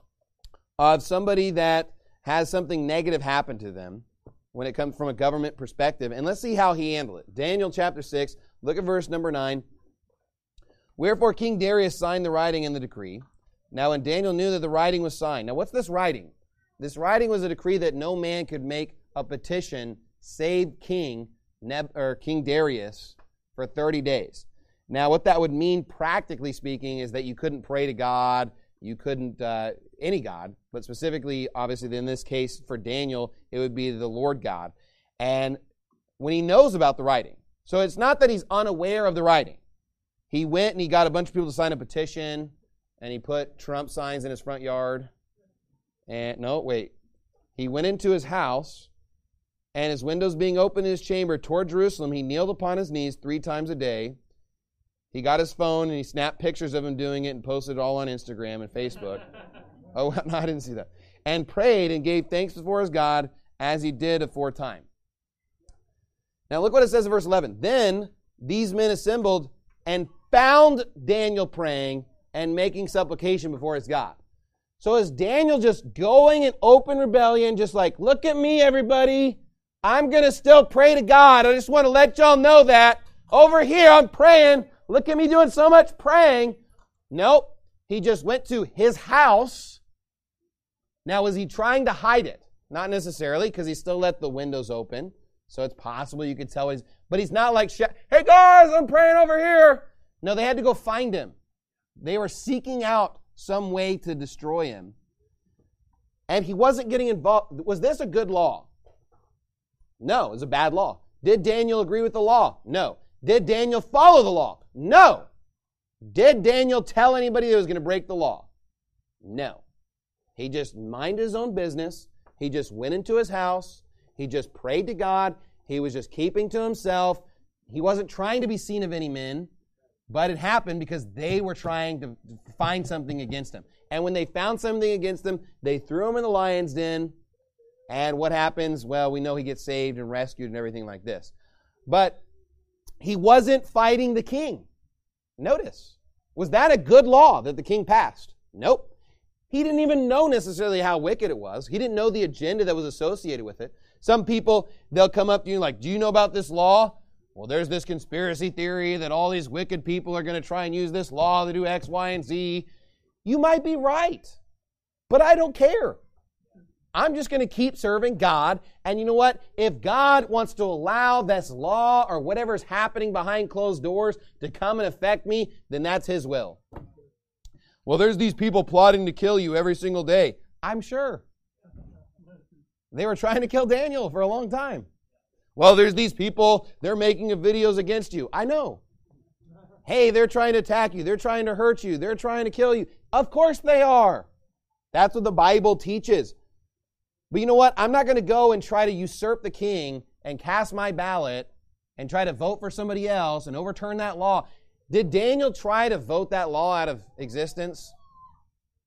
of somebody that has something negative happen to them when it comes from a government perspective. And let's see how he handled it. Daniel chapter six, look at verse number nine. Wherefore King Darius signed the writing and the decree. Now when Daniel knew that the writing was signed. Now what's this writing? This writing was a decree that no man could make a petition save King Neb- or King Darius for thirty days. Now what that would mean practically speaking is that you couldn't pray to God. You couldn't, uh, any God, but specifically, obviously, in this case, for Daniel, it would be the Lord God. And when he knows about the writing, so it's not that he's unaware of the writing. He went and he got a bunch of people to sign a petition, and he put Trump signs in his front yard. And, no, wait. He went into his house, and his windows being open in his chamber toward Jerusalem, he kneeled upon his knees three times a day. He got his phone and he snapped pictures of him doing it and posted it all on Instagram and Facebook. Oh, no, I didn't see that. And prayed and gave thanks before his God as he did aforetime. Now look what it says in verse eleven. Then these men assembled and found Daniel praying and making supplication before his God. So is Daniel just going in open rebellion, just like, look at me, everybody. I'm going to still pray to God. I just want to let y'all know that. Over here, I'm praying. Look at me doing so much praying. Nope. He just went to his house. Now, was he trying to hide it? Not necessarily, because he still let the windows open. So it's possible you could tell he's, but he's not like, hey guys, I'm praying over here. No, they had to go find him. They were seeking out some way to destroy him. And he wasn't getting involved. Was this a good law? No, it was a bad law. Did Daniel agree with the law? No. Did Daniel follow the law? No. Did Daniel tell anybody that was going to break the law? No. He just minded his own business. He just went into his house. He just prayed to God. He was just keeping to himself. He wasn't trying to be seen of any men, but it happened because they were trying to find something against him. And when they found something against him, they threw him in the lion's den. And what happens? Well, we know he gets saved and rescued and everything like this. But he wasn't fighting the king. Notice, was that a good law that the king passed? Nope. He didn't even know necessarily how wicked it was. He didn't know the agenda that was associated with it. Some people, they'll come up to you like, do you know about this law? Well, there's this conspiracy theory that all these wicked people are going to try and use this law to do X, Y, and Z. You might be right, but I don't care. I'm just going to keep serving God. And you know what? If God wants to allow this law or whatever's happening behind closed doors to come and affect me, then that's His will. Well, there's these people plotting to kill you every single day. I'm sure. They were trying to kill Daniel for a long time. Well, there's these people, they're making videos against you. I know. Hey, they're trying to attack you. They're trying to hurt you. They're trying to kill you. Of course they are. That's what the Bible teaches. But you know what? I'm not going to go and try to usurp the king and cast my ballot and try to vote for somebody else and overturn that law. Did Daniel try to vote that law out of existence?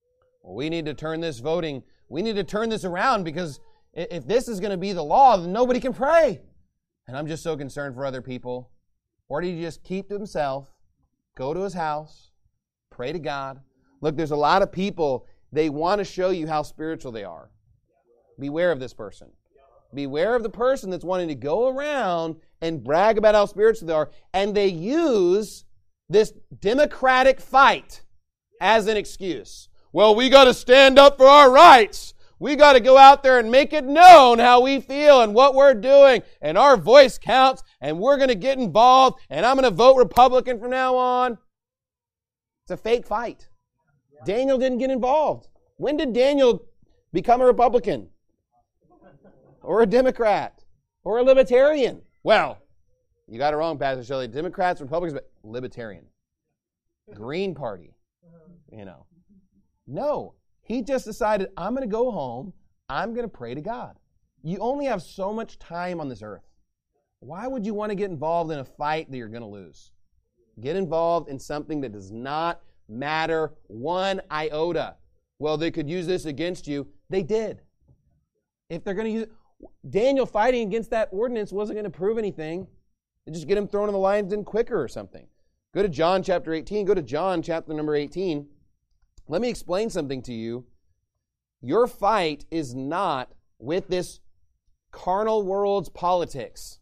Well, we need to turn this voting, we need to turn this around because if this is going to be the law, then nobody can pray. And I'm just so concerned for other people. Or do you just keep to himself, go to his house, pray to God? Look, there's a lot of people, they want to show you how spiritual they are. Beware of this person. Beware of the person that's wanting to go around and brag about how spiritual they are, and they use this democratic fight as an excuse. Well, we got to stand up for our rights. We got to go out there and make it known how we feel and what we're doing, and our voice counts, and we're going to get involved, and I'm going to vote Republican from now on. It's a fake fight. Daniel didn't get involved. When did Daniel become a Republican? Or a Democrat? Or a Libertarian? Well, you got it wrong, Pastor Shelley. Democrats, Republicans, but Libertarian. Green Party. You know. No. He just decided, I'm going to go home. I'm going to pray to God. You only have so much time on this earth. Why would you want to get involved in a fight that you're going to lose? Get involved in something that does not matter one iota. Well, they could use this against you. They did. If they're going to use it, Daniel fighting against that ordinance wasn't going to prove anything. They just get him thrown in the lion's den quicker or something. Go to John chapter eighteen. Go to John chapter number eighteen. Let me explain something to you. Your fight is not with this carnal world's politics.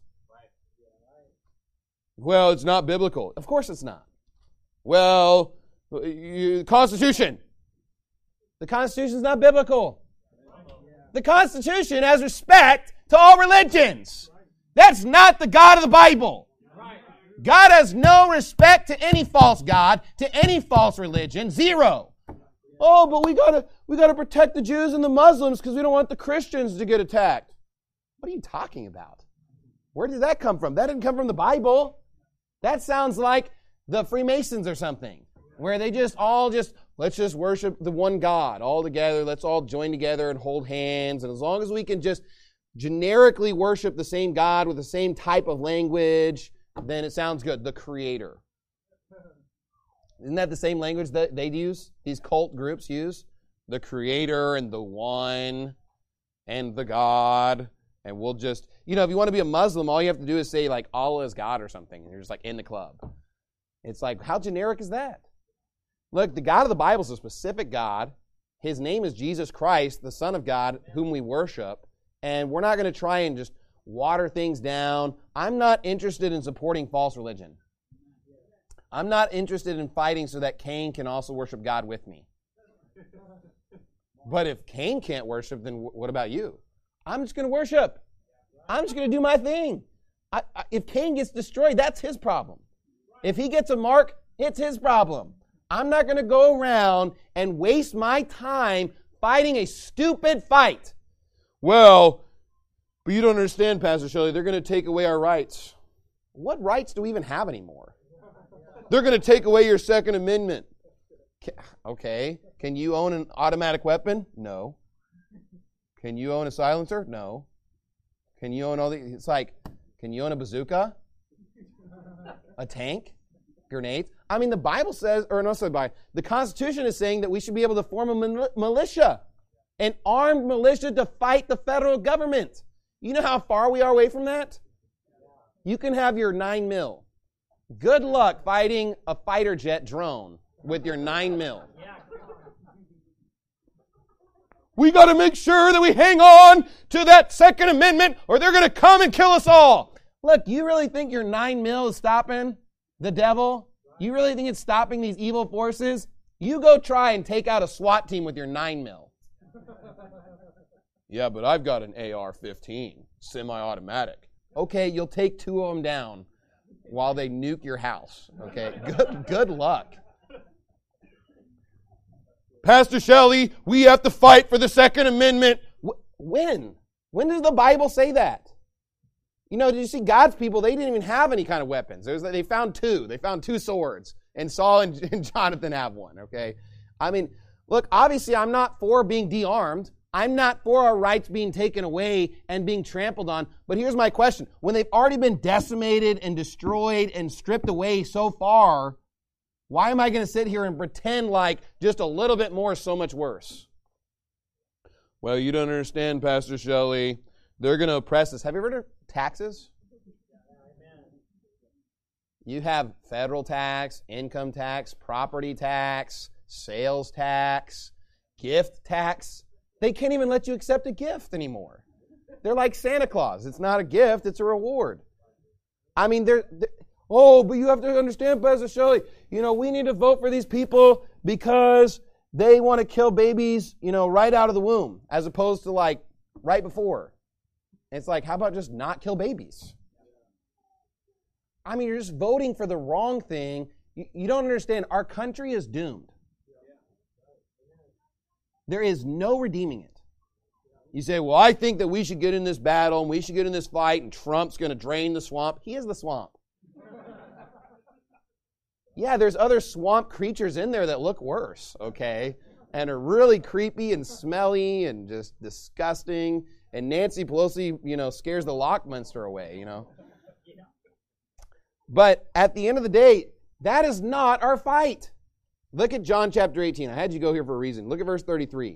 Well, it's not biblical. Of course it's not. Well, you, Constitution. The Constitution is not biblical. The Constitution has respect to all religions. That's not the God of the Bible. God has no respect to any false god, to any false religion. Zero. Oh, but we gotta we gotta protect the Jews and the Muslims because we don't want the Christians to get attacked. What are you talking about? Where did that come from? That didn't come from the Bible. That sounds like the Freemasons or something, where they just all just, let's just worship the one God all together. Let's all join together and hold hands. And as long as we can just generically worship the same God with the same type of language, then it sounds good. The Creator. Isn't that the same language that they use? These cult groups use? The Creator and the One and the God. And we'll just, you know, if you want to be a Muslim, all you have to do is say, like, Allah is God or something. And you're just, like, in the club. It's like, how generic is that? Look, the God of the Bible is a specific God. His name is Jesus Christ, the Son of God, whom we worship. And we're not going to try and just water things down. I'm not interested in supporting false religion. I'm not interested in fighting so that Cain can also worship God with me. But if Cain can't worship, then what about you? I'm just going to worship. I'm just going to do my thing. I, I, if Cain gets destroyed, that's his problem. If he gets a mark, it's his problem. I'm not going to go around and waste my time fighting a stupid fight. Well, but you don't understand, Pastor Shelley. They're going to take away our rights. What rights do we even have anymore? They're going to take away your Second Amendment. Okay. Can you own an automatic weapon? No. Can you own a silencer? No. Can you own all these? It's like, can you own a bazooka? A tank? Grenades? I mean, the Bible says, or no, sorry, the Constitution is saying that we should be able to form a militia, an armed militia to fight the federal government. You know how far we are away from that? You can have your nine mil. Good luck fighting a fighter jet drone with your nine mil. We got to make sure that we hang on to that Second Amendment or they're going to come and kill us all. Look, you really think your nine mil is stopping the devil? You really think it's stopping these evil forces? You go try and take out a SWAT team with your nine mil. Yeah, but I've got an A R fifteen, semi-automatic. Okay, you'll take two of them down while they nuke your house. Okay, good, good luck. Pastor Shelley, we have to fight for the Second Amendment. When? When does the Bible say that? You know, did you see God's people? They didn't even have any kind of weapons. There was, they found two. They found two swords. And Saul and, and Jonathan have one, okay? I mean, look, obviously I'm not for being de-armed. I'm not for our rights being taken away and being trampled on. But here's my question. When they've already been decimated and destroyed and stripped away so far, Why am I going to sit here and pretend like just a little bit more is so much worse? Well, you don't understand, Pastor Shelley. They're going to oppress us. Have you heard of taxes? You have federal tax, income tax, property tax, sales tax, gift tax. They can't even let you accept a gift anymore. They're like Santa Claus. It's not a gift, it's a reward. I mean, they're, they're oh, but you have to understand, Pastor Shelley, you know, we need to vote for these people because they want to kill babies, you know, right out of the womb, as opposed to like right before. It's like, how about just not kill babies? I mean, you're just voting for the wrong thing. You, you don't understand. Our country is doomed. There is no redeeming it. You say, well, I think that we should get in this battle and we should get in this fight and Trump's going to drain the swamp. He is the swamp. Yeah, there's other swamp creatures in there that look worse, okay, and are really creepy and smelly and just disgusting. And Nancy Pelosi, you know, scares the Loch Monster away, you know. But at the end of the day, that is not our fight. Look at John chapter eighteen. I had you go here for a reason. Look at verse thirty-three.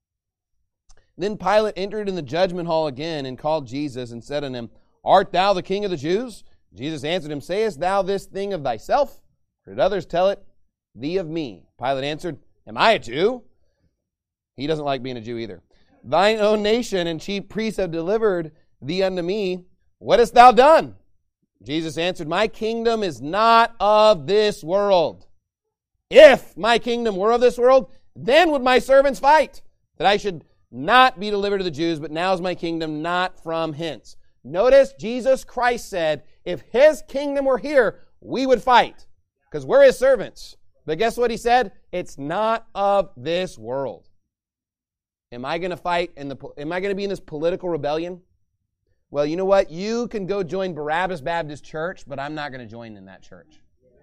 Then Pilate entered in the judgment hall again and called Jesus and said unto him, Art thou the king of the Jews? Jesus answered him, Sayest thou this thing of thyself? Or did others tell it thee of me? Pilate answered, Am I a Jew? He doesn't like being a Jew either. Thine own nation and chief priests have delivered thee unto me. What hast thou done? Jesus answered, My kingdom is not of this world. If my kingdom were of this world, then would my servants fight, that I should not be delivered to the Jews, but now is my kingdom not from hence. Notice Jesus Christ said, if his kingdom were here, we would fight, because we're his servants. But guess what he said? It's not of this world. Am I going to fight in the, am I going to be in this political rebellion? Well, you know what? You can go join Barabbas Baptist Church, but I'm not going to join in that church.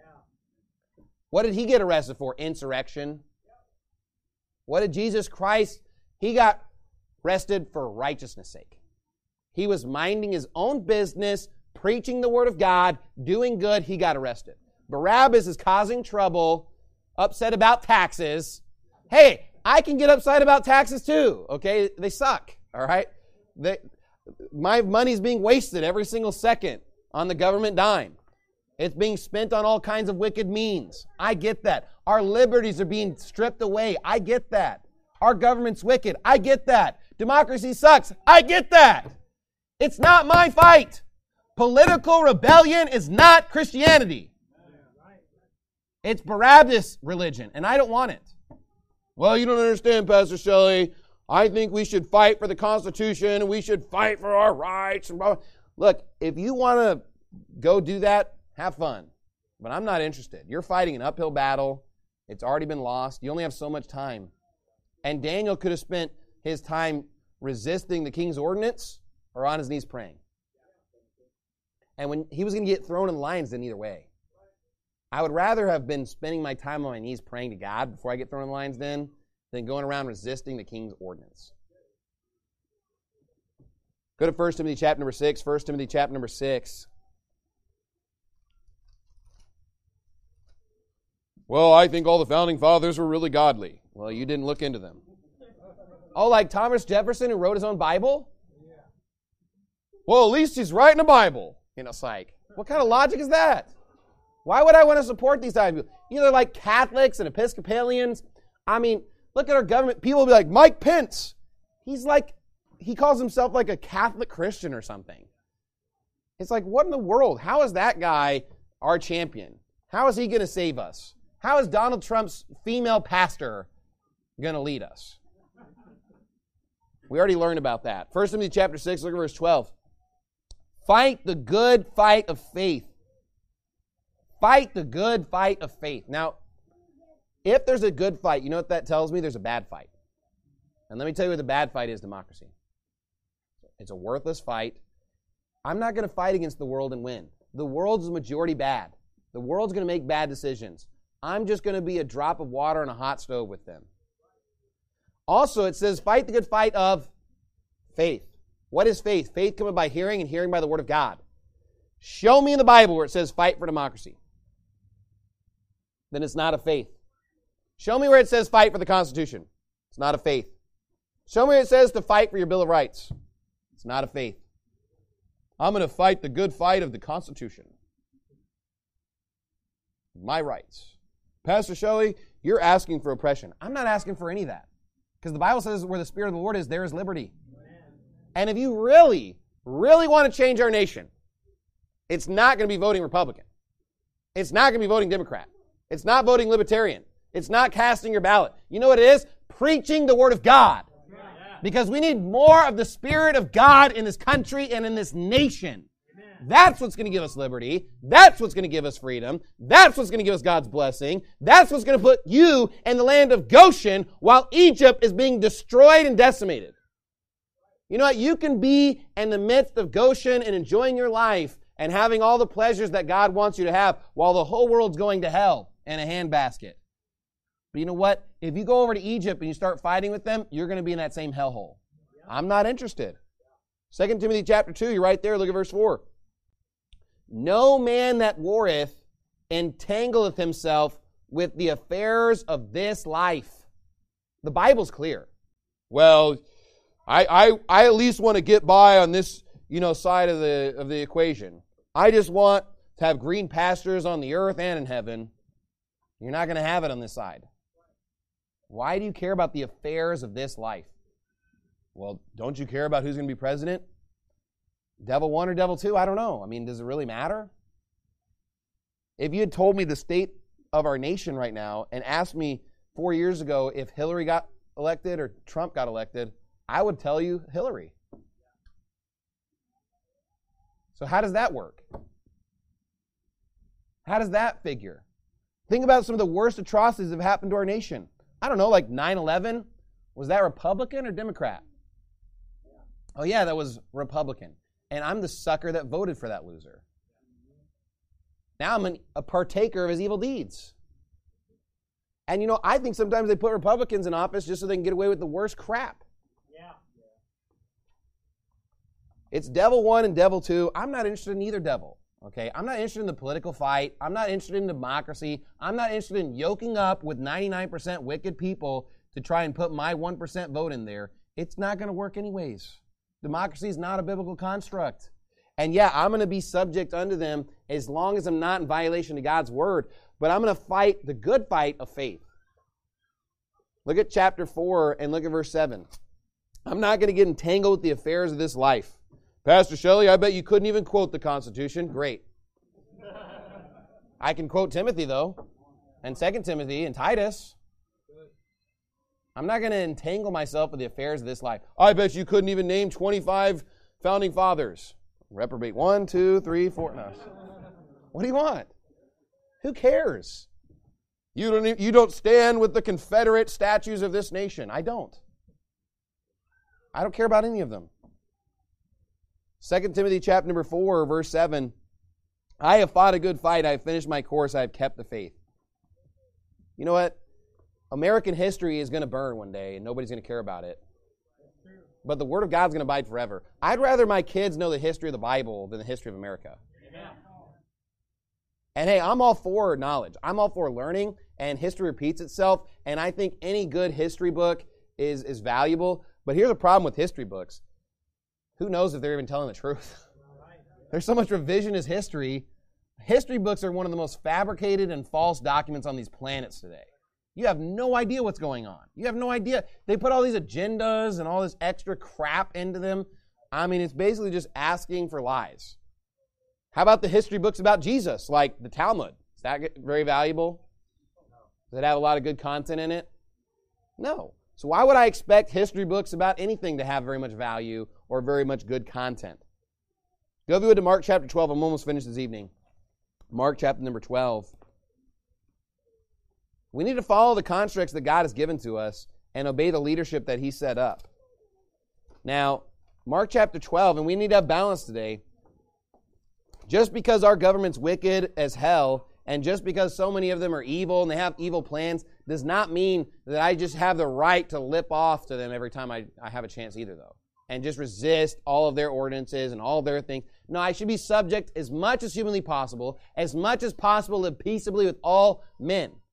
What did he get arrested for? Insurrection. What did Jesus Christ? He got arrested for righteousness' sake. He was minding his own business, preaching the word of God, doing good. He got arrested. Barabbas is causing trouble, upset about taxes. Hey, I can get upset about taxes too. Okay, they suck. All right, they, my money's being wasted every single second on the government dime. It's being spent on all kinds of wicked means. I get that. Our liberties are being stripped away. I get that. Our government's wicked. I get that. Democracy sucks. I get that. It's not my fight. Political rebellion is not Christianity. It's Barabbas religion, and I don't want it. Well, you don't understand, Pastor Shelley. I think we should fight for the Constitution, and we should fight for our rights. And blah, blah. Look, if you want to go do that, have fun. But I'm not interested. You're fighting an uphill battle. It's already been lost. You only have so much time. And Daniel could have spent his time resisting the king's ordinance or on his knees praying. And when he was going to get thrown in the lions, then either way. I would rather have been spending my time on my knees praying to God before I get thrown in the lion's den than going around resisting the king's ordinance. Go to First Timothy chapter number six. First Timothy chapter number six. Well, I think all the founding fathers were really godly. Well, you didn't look into them. Oh, like Thomas Jefferson who wrote his own Bible? Well, at least he's writing a Bible. You know, it's like, what kind of logic is that? Why would I want to support these type of people? You know, they're like Catholics and Episcopalians. I mean, look at our government. People will be like, Mike Pence. He's like, he calls himself like a Catholic Christian or something. It's like, what in the world? How is that guy our champion? How is he going to save us? How is Donald Trump's female pastor going to lead us? We already learned about that. First Timothy chapter six, look at verse twelve. Fight the good fight of faith. Fight the good fight of faith. Now, if there's a good fight, you know what that tells me? There's a bad fight. And let me tell you what the bad fight is, democracy. It's a worthless fight. I'm not going to fight against the world and win. The world's majority bad. The world's going to make bad decisions. I'm just going to be a drop of water on a hot stove with them. Also, it says, fight the good fight of faith. What is faith? Faith coming by hearing, and hearing by the word of God. Show me in the Bible where it says fight for democracy. then it's not a faith. Show me where it says fight for the Constitution. It's not a faith. Show me where it says to fight for your Bill of Rights. It's not a faith. I'm going to fight the good fight of the Constitution. My rights. Pastor Shelley, you're asking for oppression. I'm not asking for any of that. Because the Bible says where the Spirit of the Lord is, there is liberty. And if you really, really want to change our nation, it's not going to be voting Republican. It's not going to be voting Democrat. It's not voting Libertarian. It's not casting your ballot. You know what it is? Preaching the Word of God. Because we need more of the Spirit of God in this country and in this nation. That's what's going to give us liberty. That's what's going to give us freedom. That's what's going to give us God's blessing. That's what's going to put you in the land of Goshen while Egypt is being destroyed and decimated. You know what? You can be in the midst of Goshen and enjoying your life and having all the pleasures that God wants you to have while the whole world's going to hell in a handbasket. But you know what? If you go over to Egypt and you start fighting with them, you're going to be in that same hellhole. I'm not interested. Second Timothy chapter two, you're right there. Look at verse four. No man that warreth entangleth himself with the affairs of this life. The Bible's clear. Well, I, I, I at least want to get by on this, you know, side of the of the equation. I just want to have green pastures on the earth and in heaven. You're not going to have it on this side. Why do you care about the affairs of this life? Well, don't you care about who's going to be president? Devil one or devil two? I don't know. I mean, does it really matter? If you had told me the state of our nation right now and asked me four years ago if Hillary got elected or Trump got elected, I would tell you Hillary. So how does that work? How does that figure? Think about some of the worst atrocities that have happened to our nation. I don't know, like nine eleven. Was that Republican or Democrat? Oh yeah, that was Republican. And I'm the sucker that voted for that loser. Now I'm an, a partaker of his evil deeds. And you know, I think sometimes they put Republicans in office just so they can get away with the worst crap. Yeah. It's devil one and devil two. I'm not interested in either devil. Okay, I'm not interested in the political fight. I'm not interested in democracy. I'm not interested in yoking up with ninety-nine percent wicked people to try and put my one percent vote in there. It's not going to work anyways. Democracy is not a biblical construct. And yeah, I'm going to be subject unto them as long as I'm not in violation of God's word. But I'm going to fight the good fight of faith. Look at chapter four and look at verse seven. I'm not going to get entangled with the affairs of this life. Pastor Shelley, I bet you couldn't even quote the Constitution. Great. I can quote Timothy, though, and Second Timothy and Titus. I'm not going to entangle myself with the affairs of this life. I bet you couldn't even name twenty-five founding fathers. Reprobate one, two, three, four. No. What do you want? Who cares? You don't, even, you don't stand with the Confederate statues of this nation. I don't. I don't care about any of them. Second Timothy chapter number four, verse seven. I have fought a good fight. I have finished my course. I have kept the faith. You know what? American history is going to burn one day, and nobody's going to care about it. But the Word of God's going to abide forever. I'd rather my kids know the history of the Bible than the history of America. Amen. And hey, I'm all for knowledge. I'm all for learning, and history repeats itself, and I think any good history book is, is valuable. But here's a problem with history books. Who knows if they're even telling the truth? There's so much revisionist history. History books are one of the most fabricated and false documents on these planets today. You have no idea what's going on. You have no idea. They put all these agendas and all this extra crap into them. I mean, it's basically just asking for lies. How about the history books about Jesus, like the Talmud? Is that very valuable? Does it have a lot of good content in it? No. So why would I expect history books about anything to have very much value or very much good content? Go through it to Mark chapter twelve. I'm almost finished this evening. Mark chapter number twelve. We need to follow the constructs that God has given to us and obey the leadership that He set up. Now, Mark chapter twelve, and we need to have balance today. Just because our government's wicked as hell, and just because so many of them are evil and they have evil plans, does not mean that I just have the right to lip off to them every time I, I have a chance either, though. And just resist all of their ordinances and all their things. No, I should be subject as much as humanly possible, as much as possible live peaceably with all men.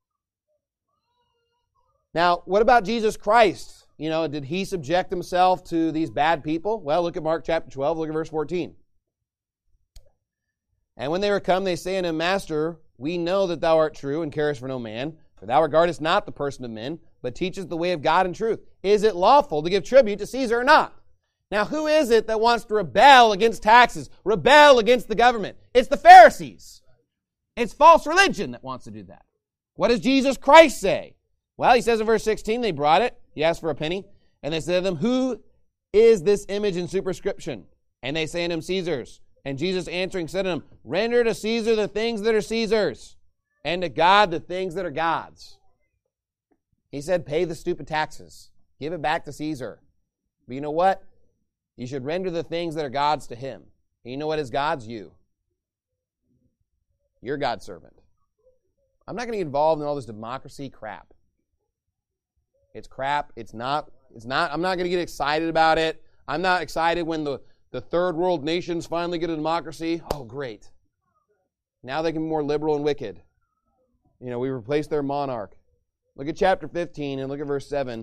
Now, what about Jesus Christ? You know, did he subject himself to these bad people? Well, look at Mark chapter twelve, look at verse fourteen. And when they were come, they say unto him, Master, we know that thou art true and carest for no man, for thou regardest not the person of men, but teachest the way of God in truth. Is it lawful to give tribute to Caesar or not? Now, who is it that wants to rebel against taxes, rebel against the government? It's the Pharisees. It's false religion that wants to do that. What does Jesus Christ say? Well, he says in verse sixteen, they brought it. He asked for a penny. And they said to them, who is this image and superscription? And they say unto him, Caesar's. And Jesus answering said to them, render to Caesar the things that are Caesar's, and to God the things that are God's. He said, pay the stupid taxes. Give it back to Caesar. But you know what? You should render the things that are God's to him. And you know what is God's? You. You're God's servant. I'm not going to get involved in all this democracy crap. It's crap. It's not, it's not, I'm not going to get excited about it. I'm not excited when the, the third world nations finally get a democracy. Oh, great. Now they can be more liberal and wicked. You know, we replaced their monarch. Look at chapter fifteen and look at verse seven.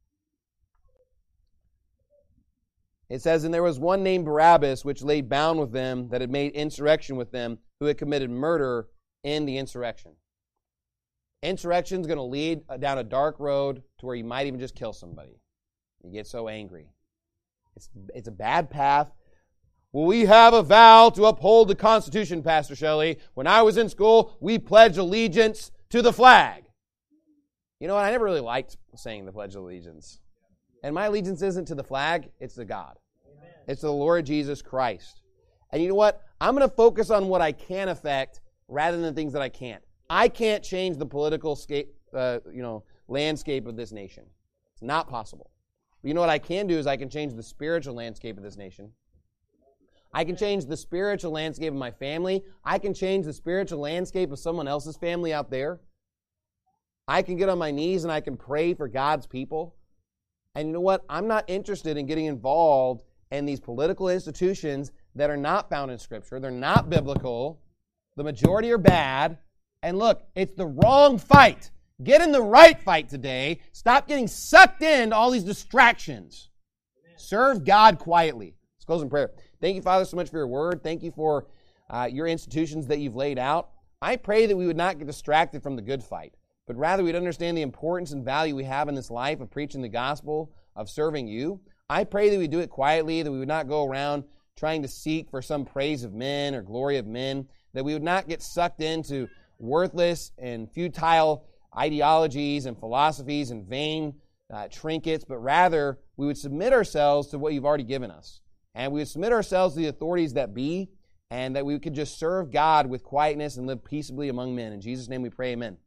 It says, and there was one named Barabbas, which laid bound with them, that had made insurrection with them, who had committed murder in the insurrection. Insurrection is going to lead down a dark road to where you might even just kill somebody. You get so angry. It's, it's a bad path. Well, we have a vow to uphold the Constitution, Pastor Shelley. When I was in school, we pledged allegiance to the flag. You know what? I never really liked saying the Pledge of Allegiance. And my allegiance isn't to the flag, it's to God. Amen. It's to the Lord Jesus Christ. And you know what? I'm going to focus on what I can affect rather than things that I can't. I can't change the political scape, uh, you know, landscape of this nation. It's not possible. But you know what I can do is I can change the spiritual landscape of this nation. I can change the spiritual landscape of my family. I can change the spiritual landscape of someone else's family out there. I can get on my knees and I can pray for God's people. And you know what? I'm not interested in getting involved in these political institutions that are not found in Scripture. They're not biblical. The majority are bad. And look, it's the wrong fight. Get in the right fight today. Stop getting sucked into all these distractions. Amen. Serve God quietly. Let's close in prayer. Thank you, Father, so much for your word. Thank you for uh, your institutions that you've laid out. I pray that we would not get distracted from the good fight, but rather we'd understand the importance and value we have in this life of preaching the gospel, of serving you. I pray that we do it quietly, that we would not go around trying to seek for some praise of men or glory of men, that we would not get sucked into worthless and futile ideologies and philosophies and vain uh, trinkets, but rather we would submit ourselves to what you've already given us. And we would submit ourselves to the authorities that be, and that we could just serve God with quietness and live peaceably among men. In Jesus' name we pray, amen.